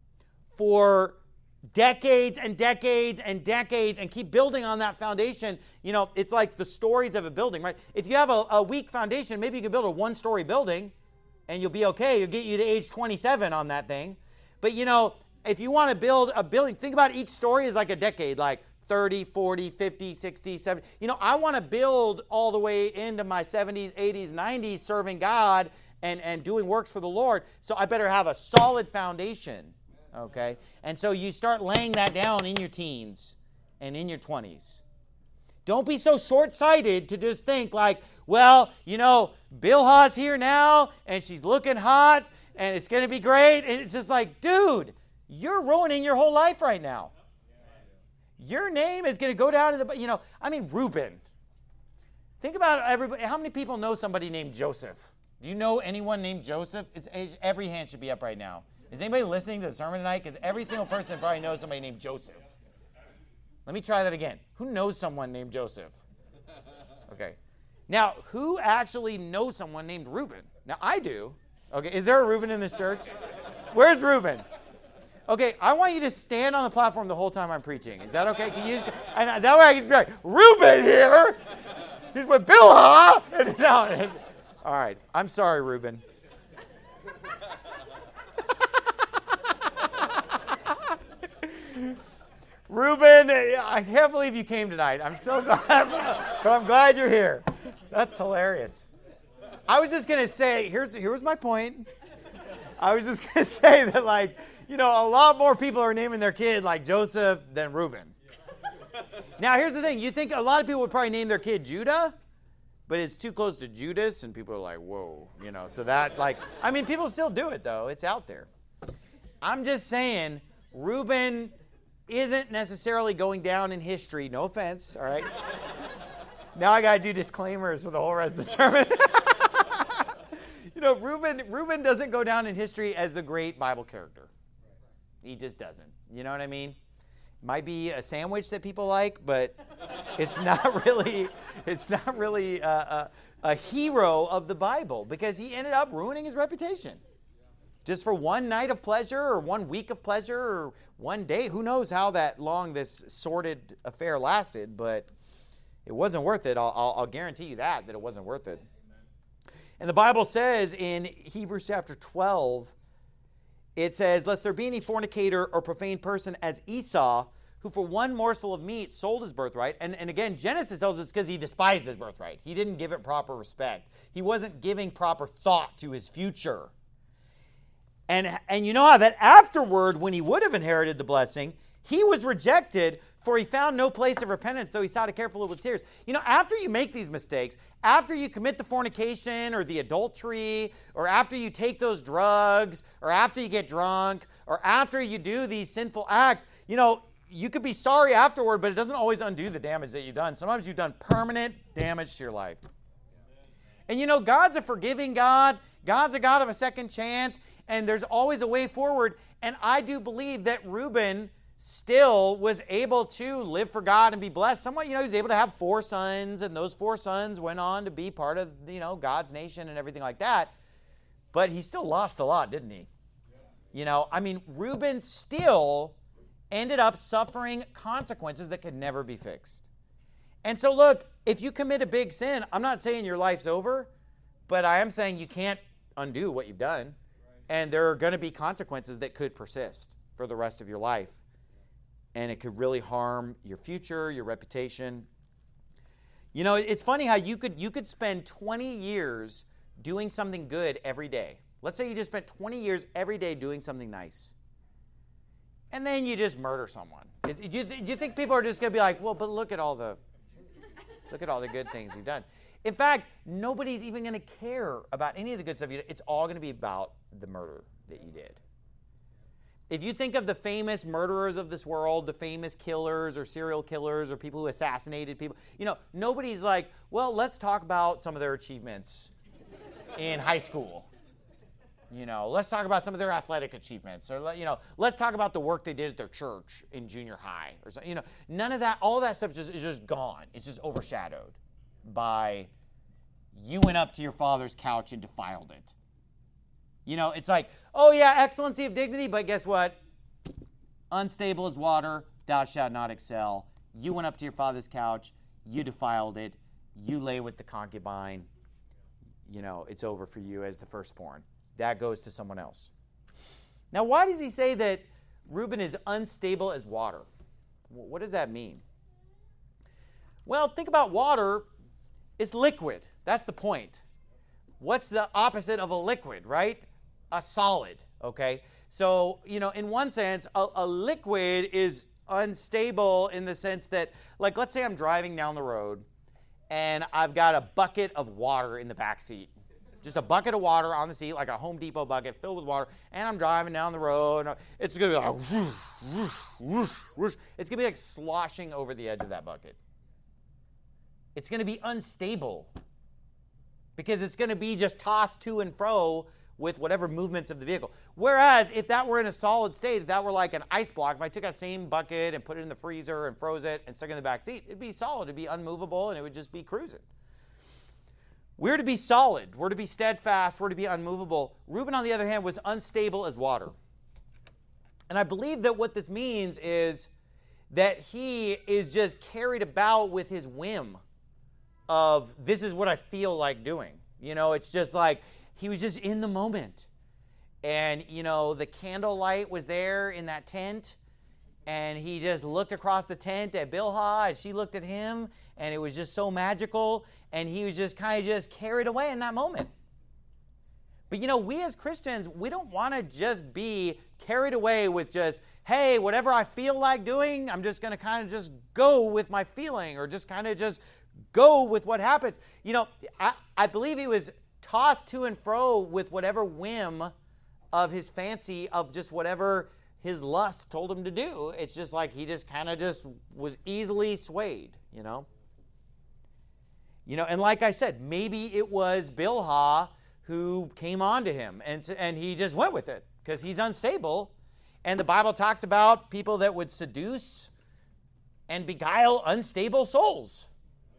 for decades and decades and decades and keep building on that foundation. You know, it's like the stories of a building, right? If you have a weak foundation, maybe you can build a one-story building and you'll be okay. It'll get you to age 27 on that thing. But, you know, if you want to build a building, think about each story as like a decade, like 30, 40, 50, 60, 70. You know, I want to build all the way into my 70s, 80s, 90s serving God and doing works for the Lord. So I better have a solid foundation. Okay? And so you start laying that down in your teens and in your 20s. Don't be so short-sighted to just think like, well, you know, Bilhah's here now, and she's looking hot, and it's going to be great. And it's just like, dude, you're ruining your whole life right now. Your name is going to go down to the, you know, I mean, Reuben. Think about everybody. How many people know somebody named Joseph? Do you know anyone named Joseph? Every hand should be up right now. Is anybody listening to the sermon tonight? Because every single person probably knows somebody named Joseph. Let me try that again. Who knows someone named Joseph? Okay. Now, who actually knows someone named Reuben? Now, I do. Okay. Is there a Reuben in this church? Where's Reuben? Okay. I want you to stand on the platform the whole time I'm preaching. Is that okay? Can you just, and that way I can just be like, Reuben here. He's with Bilhah. All right. I'm sorry, Reuben. Reuben, I can't believe you came tonight. I'm so glad, but I'm glad you're here. That's hilarious. I was just going to say, here was my point. I was just going to say that, like, you know, a lot more people are naming their kid like Joseph than Reuben. Now, here's the thing. You think a lot of people would probably name their kid Judah, but it's too close to Judas, and people are like, whoa, you know. So that, like, I mean, people still do it, though. It's out there. I'm just saying, Reuben isn't necessarily going down in history. No offense, all right? Now I got to do disclaimers for the whole rest of the sermon. You know, Reuben doesn't go down in history as the great Bible character. He just doesn't. You know what I mean? Might be a sandwich that people like, but it's not really a hero of the Bible because he ended up ruining his reputation. Just for one night of pleasure or 1 week of pleasure or one day. Who knows how that long this sordid affair lasted, but it wasn't worth it. I'll guarantee you that it wasn't worth it. And the Bible says in Hebrews chapter 12, it says, "Lest there be any fornicator or profane person as Esau, who for one morsel of meat sold his birthright." And again, Genesis tells us because he despised his birthright. He didn't give it proper respect. He wasn't giving proper thought to his future. And you know how that afterward, when he would have inherited the blessing, he was rejected, for he found no place of repentance, so he sought it carefully with tears. You know, after you make these mistakes, after you commit the fornication or the adultery, or after you take those drugs, or after you get drunk, or after you do these sinful acts, you know, you could be sorry afterward, but it doesn't always undo the damage that you've done. Sometimes you've done permanent damage to your life. And you know, God's a forgiving God. God's a God of a second chance, and there's always a way forward. And I do believe that Reuben still was able to live for God and be blessed. Somewhat, you know, he was able to have 4 sons, and those 4 sons went on to be part of, you know, God's nation and everything like that. But he still lost a lot, didn't he? You know, I mean, Reuben still ended up suffering consequences that could never be fixed. And so look, if you commit a big sin, I'm not saying your life's over, but I am saying you can't undo what you've done. And there are going to be consequences that could persist for the rest of your life. And it could really harm your future, your reputation. You know, it's funny how you could spend 20 years doing something good every day. Let's say you just spent 20 years every day doing something nice. And then you just murder someone. Do you think people are just going to be like, well, but look at all the good things you've done? In fact, nobody's even going to care about any of the good stuff you did. It's all going to be about the murder that you did. If you think of the famous murderers of this world, the famous killers or serial killers or people who assassinated people, you know, nobody's like, well, let's talk about some of their achievements in high school. You know, let's talk about some of their athletic achievements. Or, you know, let's talk about the work they did at their church in junior high. Or something. You know, none of that, all that stuff is just gone. It's just overshadowed by you went up to your father's couch and defiled it. You know, it's like, oh yeah, excellency of dignity, but guess what? Unstable as water, thou shalt not excel. You went up to your father's couch, you defiled it, you lay with the concubine. You know, it's over for you as the firstborn. That goes to someone else. Now, why does he say that Reuben is unstable as water? What does that mean? Well, think about water. It's liquid. That's the point. What's the opposite of a liquid, right? A solid, okay? So, you know, in one sense, a liquid is unstable in the sense that, like, let's say I'm driving down the road and I've got a bucket of water in the back seat. Just a bucket of water on the seat, like a Home Depot bucket filled with water, and I'm driving down the road. And it's going to be like, whoosh, whoosh, whoosh, whoosh. It's going to be like sloshing over the edge of that bucket. It's going to be unstable because it's going to be just tossed to and fro with whatever movements of the vehicle. Whereas if that were in a solid state, if that were like an ice block, if I took that same bucket and put it in the freezer and froze it and stuck it in the back seat, it'd be solid, it'd be unmovable, and it would just be cruising. We're to be solid, we're to be steadfast, we're to be unmovable. Reuben, on the other hand, was unstable as water. And I believe that what this means is that he is just carried about with his whim of, this is what I feel like doing. You know, it's just like, he was just in the moment. And, you know, the candlelight was there in that tent, and he just looked across the tent at Bilhah, and she looked at him, and it was just so magical, and he was just kind of just carried away in that moment. But, you know, we as Christians, we don't want to just be carried away with just, hey, whatever I feel like doing, I'm just going to kind of just go with my feeling, or just kind of just go with what happens. You know, I believe he was tossed to and fro with whatever whim of his fancy, of just whatever his lust told him to do. It's just like he just kind of just was easily swayed, you know. You know, and like I said, maybe it was Bilhah who came on to him, and he just went with it because he's unstable. And the Bible talks about people that would seduce and beguile unstable souls.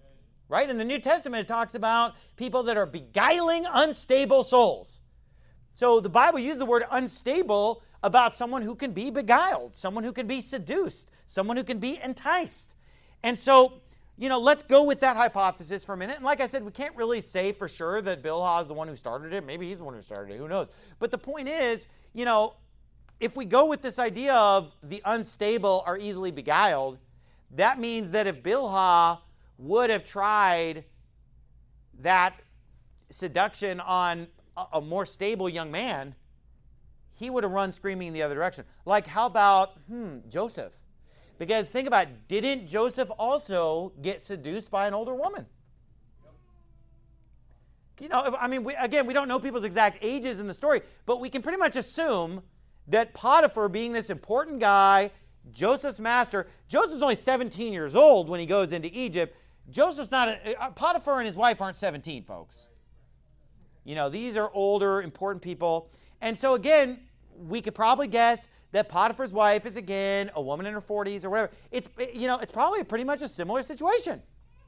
right? In the New Testament, it talks about people that are beguiling unstable souls. So the Bible uses the word unstable about someone who can be beguiled, someone who can be seduced, someone who can be enticed. And so, let's go with that hypothesis for a minute. And like I said, we can't really say for sure that Bilhah is the one who started it. Maybe he's the one who started it. Who knows? But the point is, if we go with this idea of the unstable are easily beguiled, that means that if Bilhah would have tried that seduction on a more stable young man, he would have run screaming in the other direction. Like, how about Joseph? Because think about it, didn't Joseph also get seduced by an older woman? We don't know people's exact ages in the story, but we can pretty much assume that Potiphar, being this important guy, Joseph's master, Joseph's only 17 years old when he goes into Egypt. Joseph's not, Potiphar and his wife aren't 17, folks. These are older, important people. And so again, we could probably guess that Potiphar's wife is again a woman in her 40s or whatever. It's probably pretty much a similar situation.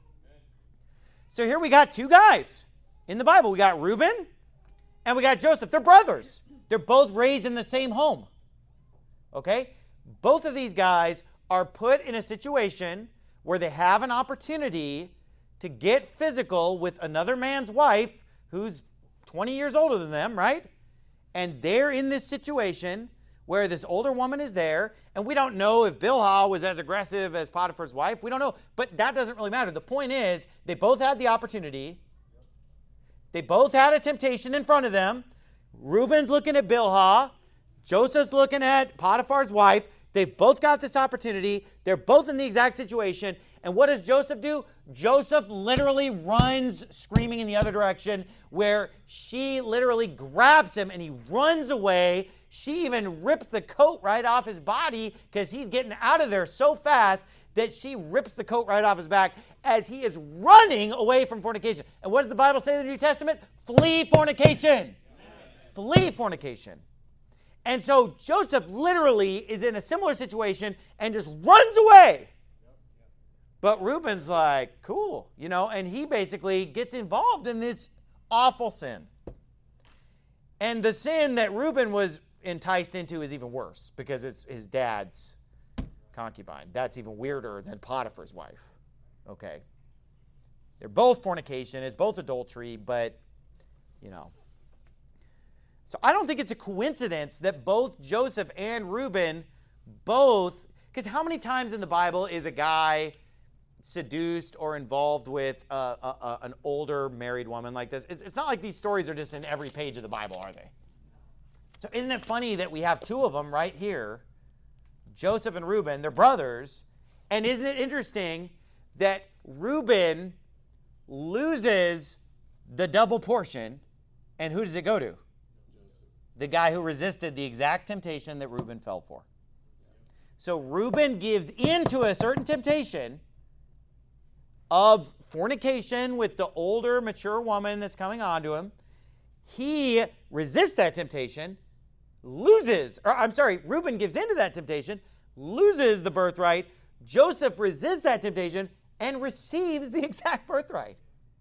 So here we got two guys in the Bible. We got Reuben and we got Joseph. They're brothers. They're both raised in the same home. Okay? Both of these guys are put in a situation where they have an opportunity to get physical with another man's wife who's 20 years older than them, right? And they're in this situation where this older woman is there, and we don't know if Bilhah was as aggressive as Potiphar's wife. We don't know, but that doesn't really matter. The point is, they both had the opportunity. They both had a temptation in front of them. Reuben's looking at Bilhah. Joseph's looking at Potiphar's wife. They've both got this opportunity. They're both in the exact situation. And what does Joseph do? Joseph literally runs screaming in the other direction, where she literally grabs him and he runs away. She even rips the coat right off his body because he's getting out of there so fast that she rips the coat right off his back as he is running away from fornication. And what does the Bible say in the New Testament? Flee fornication. Flee fornication. And so Joseph literally is in a similar situation and just runs away. But Reuben's like, cool, and he basically gets involved in this awful sin. And the sin that Reuben was enticed into is even worse because it's his dad's concubine. That's even weirder than Potiphar's wife. Okay. They're both fornication. It's both adultery, but, So I don't think it's a coincidence that both Joseph and Reuben because how many times in the Bible is a guy seduced or involved with an older married woman like this? It's not like these stories are just in every page of the Bible, are they? So isn't it funny that we have two of them right here, Joseph and Reuben, they're brothers, and isn't it interesting that Reuben loses the double portion, and who does it go to? The guy who resisted the exact temptation that Reuben fell for. So Reuben gives in to a certain temptation of fornication with the older, mature woman that's coming on to him. He resists that temptation, Reuben gives in to that temptation, loses the birthright. Joseph resists that temptation and receives the exact birthright.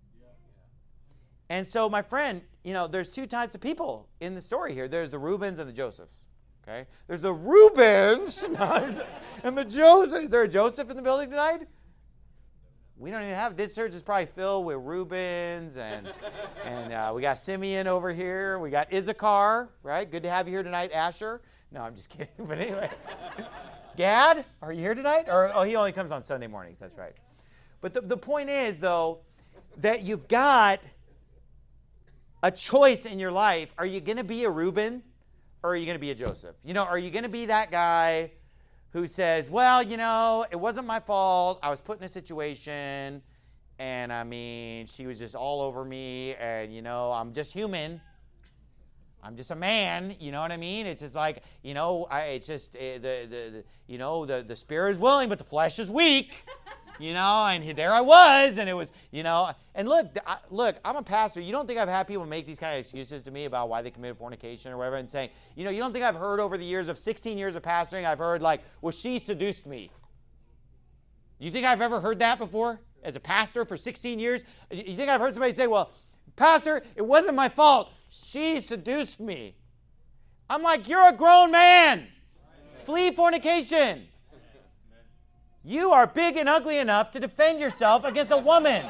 And so, my friend, there's two types of people in the story here. There's the Reubens and the Josephs. Okay? There's the Reubens and the Josephs. Is there a Joseph in the building tonight? We don't even have, this church is probably filled with Reubens and we got Simeon over here. We got Issachar, right? Good to have you here tonight, Asher. No, I'm just kidding. But anyway, Gad, are you here tonight? He only comes on Sunday mornings. That's right. But the point is, though, that you've got a choice in your life. Are you going to be a Reuben or are you going to be a Joseph? Are you going to be that guy who says, well, it wasn't my fault. I was put in a situation, and she was just all over me, and, I'm just human. I'm just a man, you know what I mean? It's just like, it's just, the spirit is willing, but the flesh is weak. And there I was, and it was, and look, I'm a pastor. You don't think I've had people make these kind of excuses to me about why they committed fornication or whatever, and saying, you don't think I've heard over the years of 16 years of pastoring, I've heard like, well, she seduced me. You think I've ever heard that before? as a pastor for 16 years. You think I've heard somebody say, well, Pastor, it wasn't my fault. She seduced me. I'm like, you're a grown man. Flee fornication. You are big and ugly enough to defend yourself against a woman.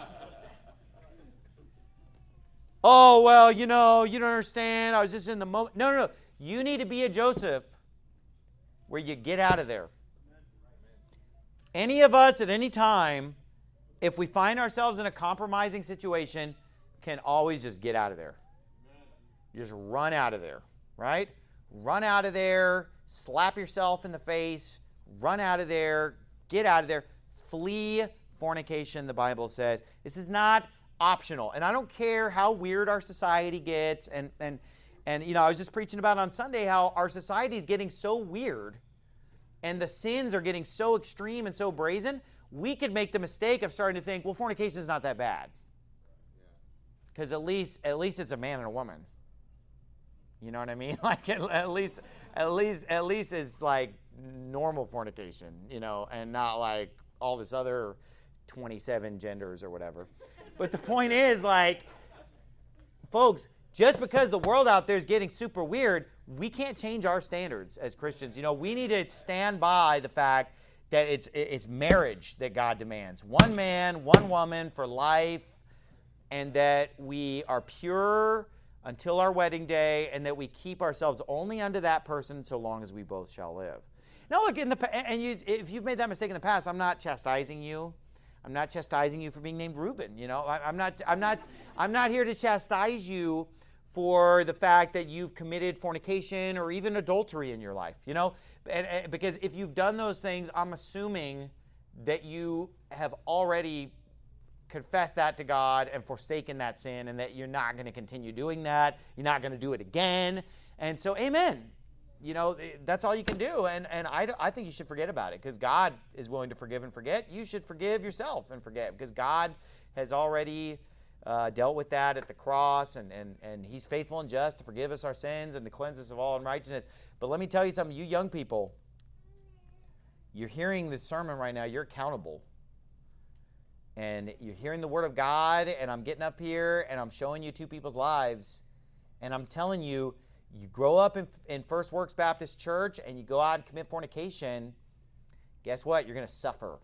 Oh, well, you don't understand. I was just in the moment. No. You need to be a Joseph where you get out of there. Any of us at any time, if we find ourselves in a compromising situation, can always just get out of there. Just run out of there, right? Run out of there, slap yourself in the face, run out of there, get out of there. Flee fornication, the Bible says. This is not optional. And I don't care how weird our society gets. And I was just preaching about on Sunday how our society is getting so weird and the sins are getting so extreme and so brazen, we could make the mistake of starting to think, well, fornication is not that bad. Because at least it's a man and a woman. You know what I mean? Like at least it's like normal fornication, and not like all this other 27 genders or whatever. But the point is, like, folks, just because the world out there is getting super weird, we can't change our standards as Christians. We need to stand by the fact that it's marriage that God demands. One man, one woman for life, and that we are pure until our wedding day, and that we keep ourselves only unto that person so long as we both shall live. Now, look, if you've made that mistake in the past, I'm not chastising you. I'm not chastising you for being named Reuben. I'm not here to chastise you for the fact that you've committed fornication or even adultery in your life. Because if you've done those things, I'm assuming that you have already confessed that to God and forsaken that sin, and that you're not going to continue doing that. You're not going to do it again. And so, amen. That's all you can do. And I think you should forget about it, because God is willing to forgive and forget. You should forgive yourself and forget, because God has already dealt with that at the cross, and He's faithful and just to forgive us our sins and to cleanse us of all unrighteousness. But let me tell you something, you young people, you're hearing this sermon right now, you're accountable. And you're hearing the Word of God, and I'm getting up here, and I'm showing you two people's lives, and I'm telling you, you grow up in First Works Baptist Church, and you go out and commit fornication, guess what? You're going to suffer.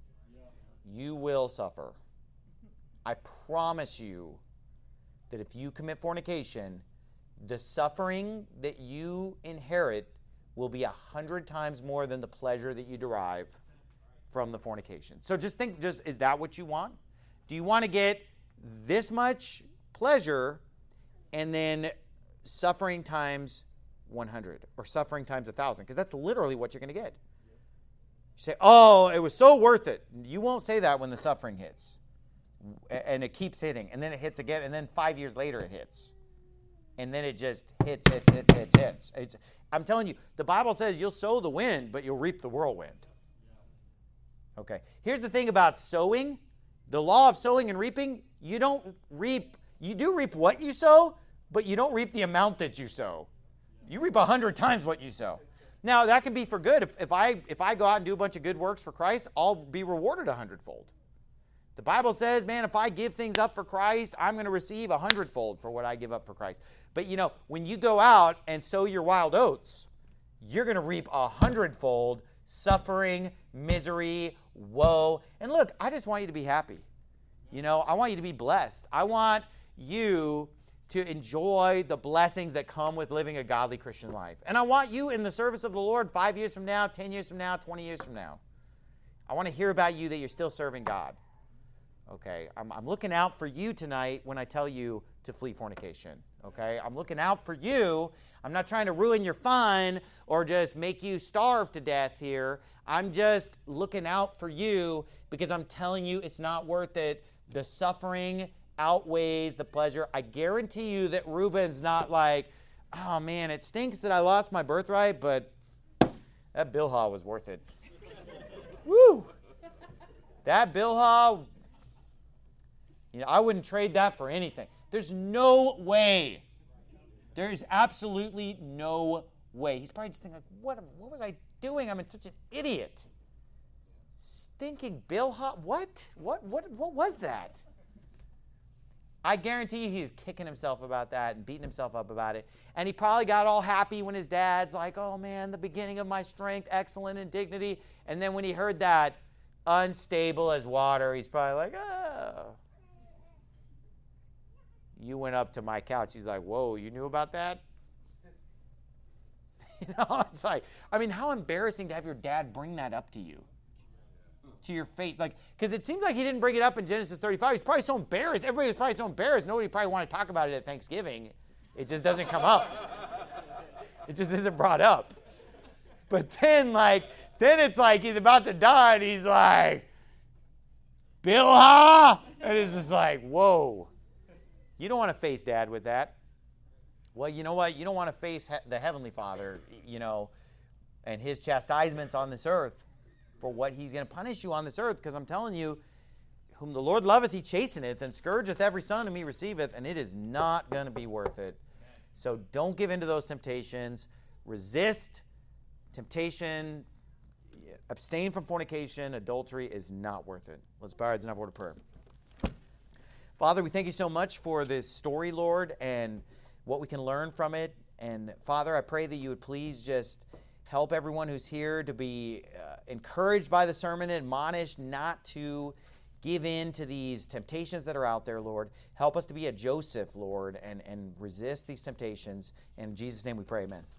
You will suffer. I promise you that if you commit fornication, the suffering that you inherit will be 100 times more than the pleasure that you derive from the fornication. So just think, is that what you want? Do you want to get this much pleasure and then suffering times 100 or suffering times 1,000? Because that's literally what you're going to get. You say, oh, it was so worth it. You won't say that when the suffering hits. And it keeps hitting. And then it hits again. And then 5 years later it hits. And then it just hits. I'm telling you, the Bible says you'll sow the wind, but you'll reap the whirlwind. Okay. Here's the thing about sowing. The law of sowing and reaping, you do reap what you sow, but you don't reap the amount that you sow. You reap 100 times what you sow. Now, that can be for good. If I go out and do a bunch of good works for Christ, I'll be rewarded 100-fold. The Bible says, man, if I give things up for Christ, I'm going to receive 100-fold for what I give up for Christ. But, when you go out and sow your wild oats, you're going to reap 100-fold suffering, misery, woe. And look, I just want you to be happy. I want you to be blessed. I want you to enjoy the blessings that come with living a godly Christian life. And I want you in the service of the Lord 5 years from now, 10 years from now, 20 years from now. I want to hear about you that you're still serving God. Okay, I'm looking out for you tonight when I tell you to flee fornication. Okay, I'm looking out for you. I'm not trying to ruin your fun or just make you starve to death here. I'm just looking out for you because I'm telling you it's not worth it. The suffering outweighs the pleasure. I guarantee you that Reuben's not like, oh man, it stinks that I lost my birthright, but that Bilhah was worth it. Woo! That Bilhah, I wouldn't trade that for anything. There's no way. There is absolutely no way. He's probably just thinking, like, what was I doing? I'm such an idiot. Stinking Bilhah? What? What was that? I guarantee you he's kicking himself about that and beating himself up about it. And he probably got all happy when his dad's like, oh man, the beginning of my strength, excellent in dignity. And then when he heard that, unstable as water, he's probably like, oh. You went up to my couch. He's like, whoa, you knew about that? It's like, I mean, how embarrassing to have your dad bring that up to you. To your face. Like, because it seems like he didn't bring it up in Genesis 35. He's probably so embarrassed. Everybody was probably so embarrassed. Nobody probably wanted to talk about it at Thanksgiving. It just doesn't come up. It just isn't brought up. But then it's like he's about to die, and he's like, Bilhah! And it's just like, whoa. You don't want to face Dad with that. Well, you know what? You don't want to face the Heavenly Father, and his chastisements on this earth for what he's going to punish you on this earth, because I'm telling you, whom the Lord loveth, he chasteneth, and scourgeth every son whom he receiveth, and it is not going to be worth it. So don't give in to those temptations. Resist temptation. Abstain from fornication. Adultery is not worth it. Let's bow our heads and have a word of prayer. Father, we thank you so much for this story, Lord, and what we can learn from it. And Father, I pray that you would please just help everyone who's here to be encouraged by the sermon, admonished not to give in to these temptations that are out there, Lord. Help us to be a Joseph, Lord, and resist these temptations. In Jesus' name we pray, amen.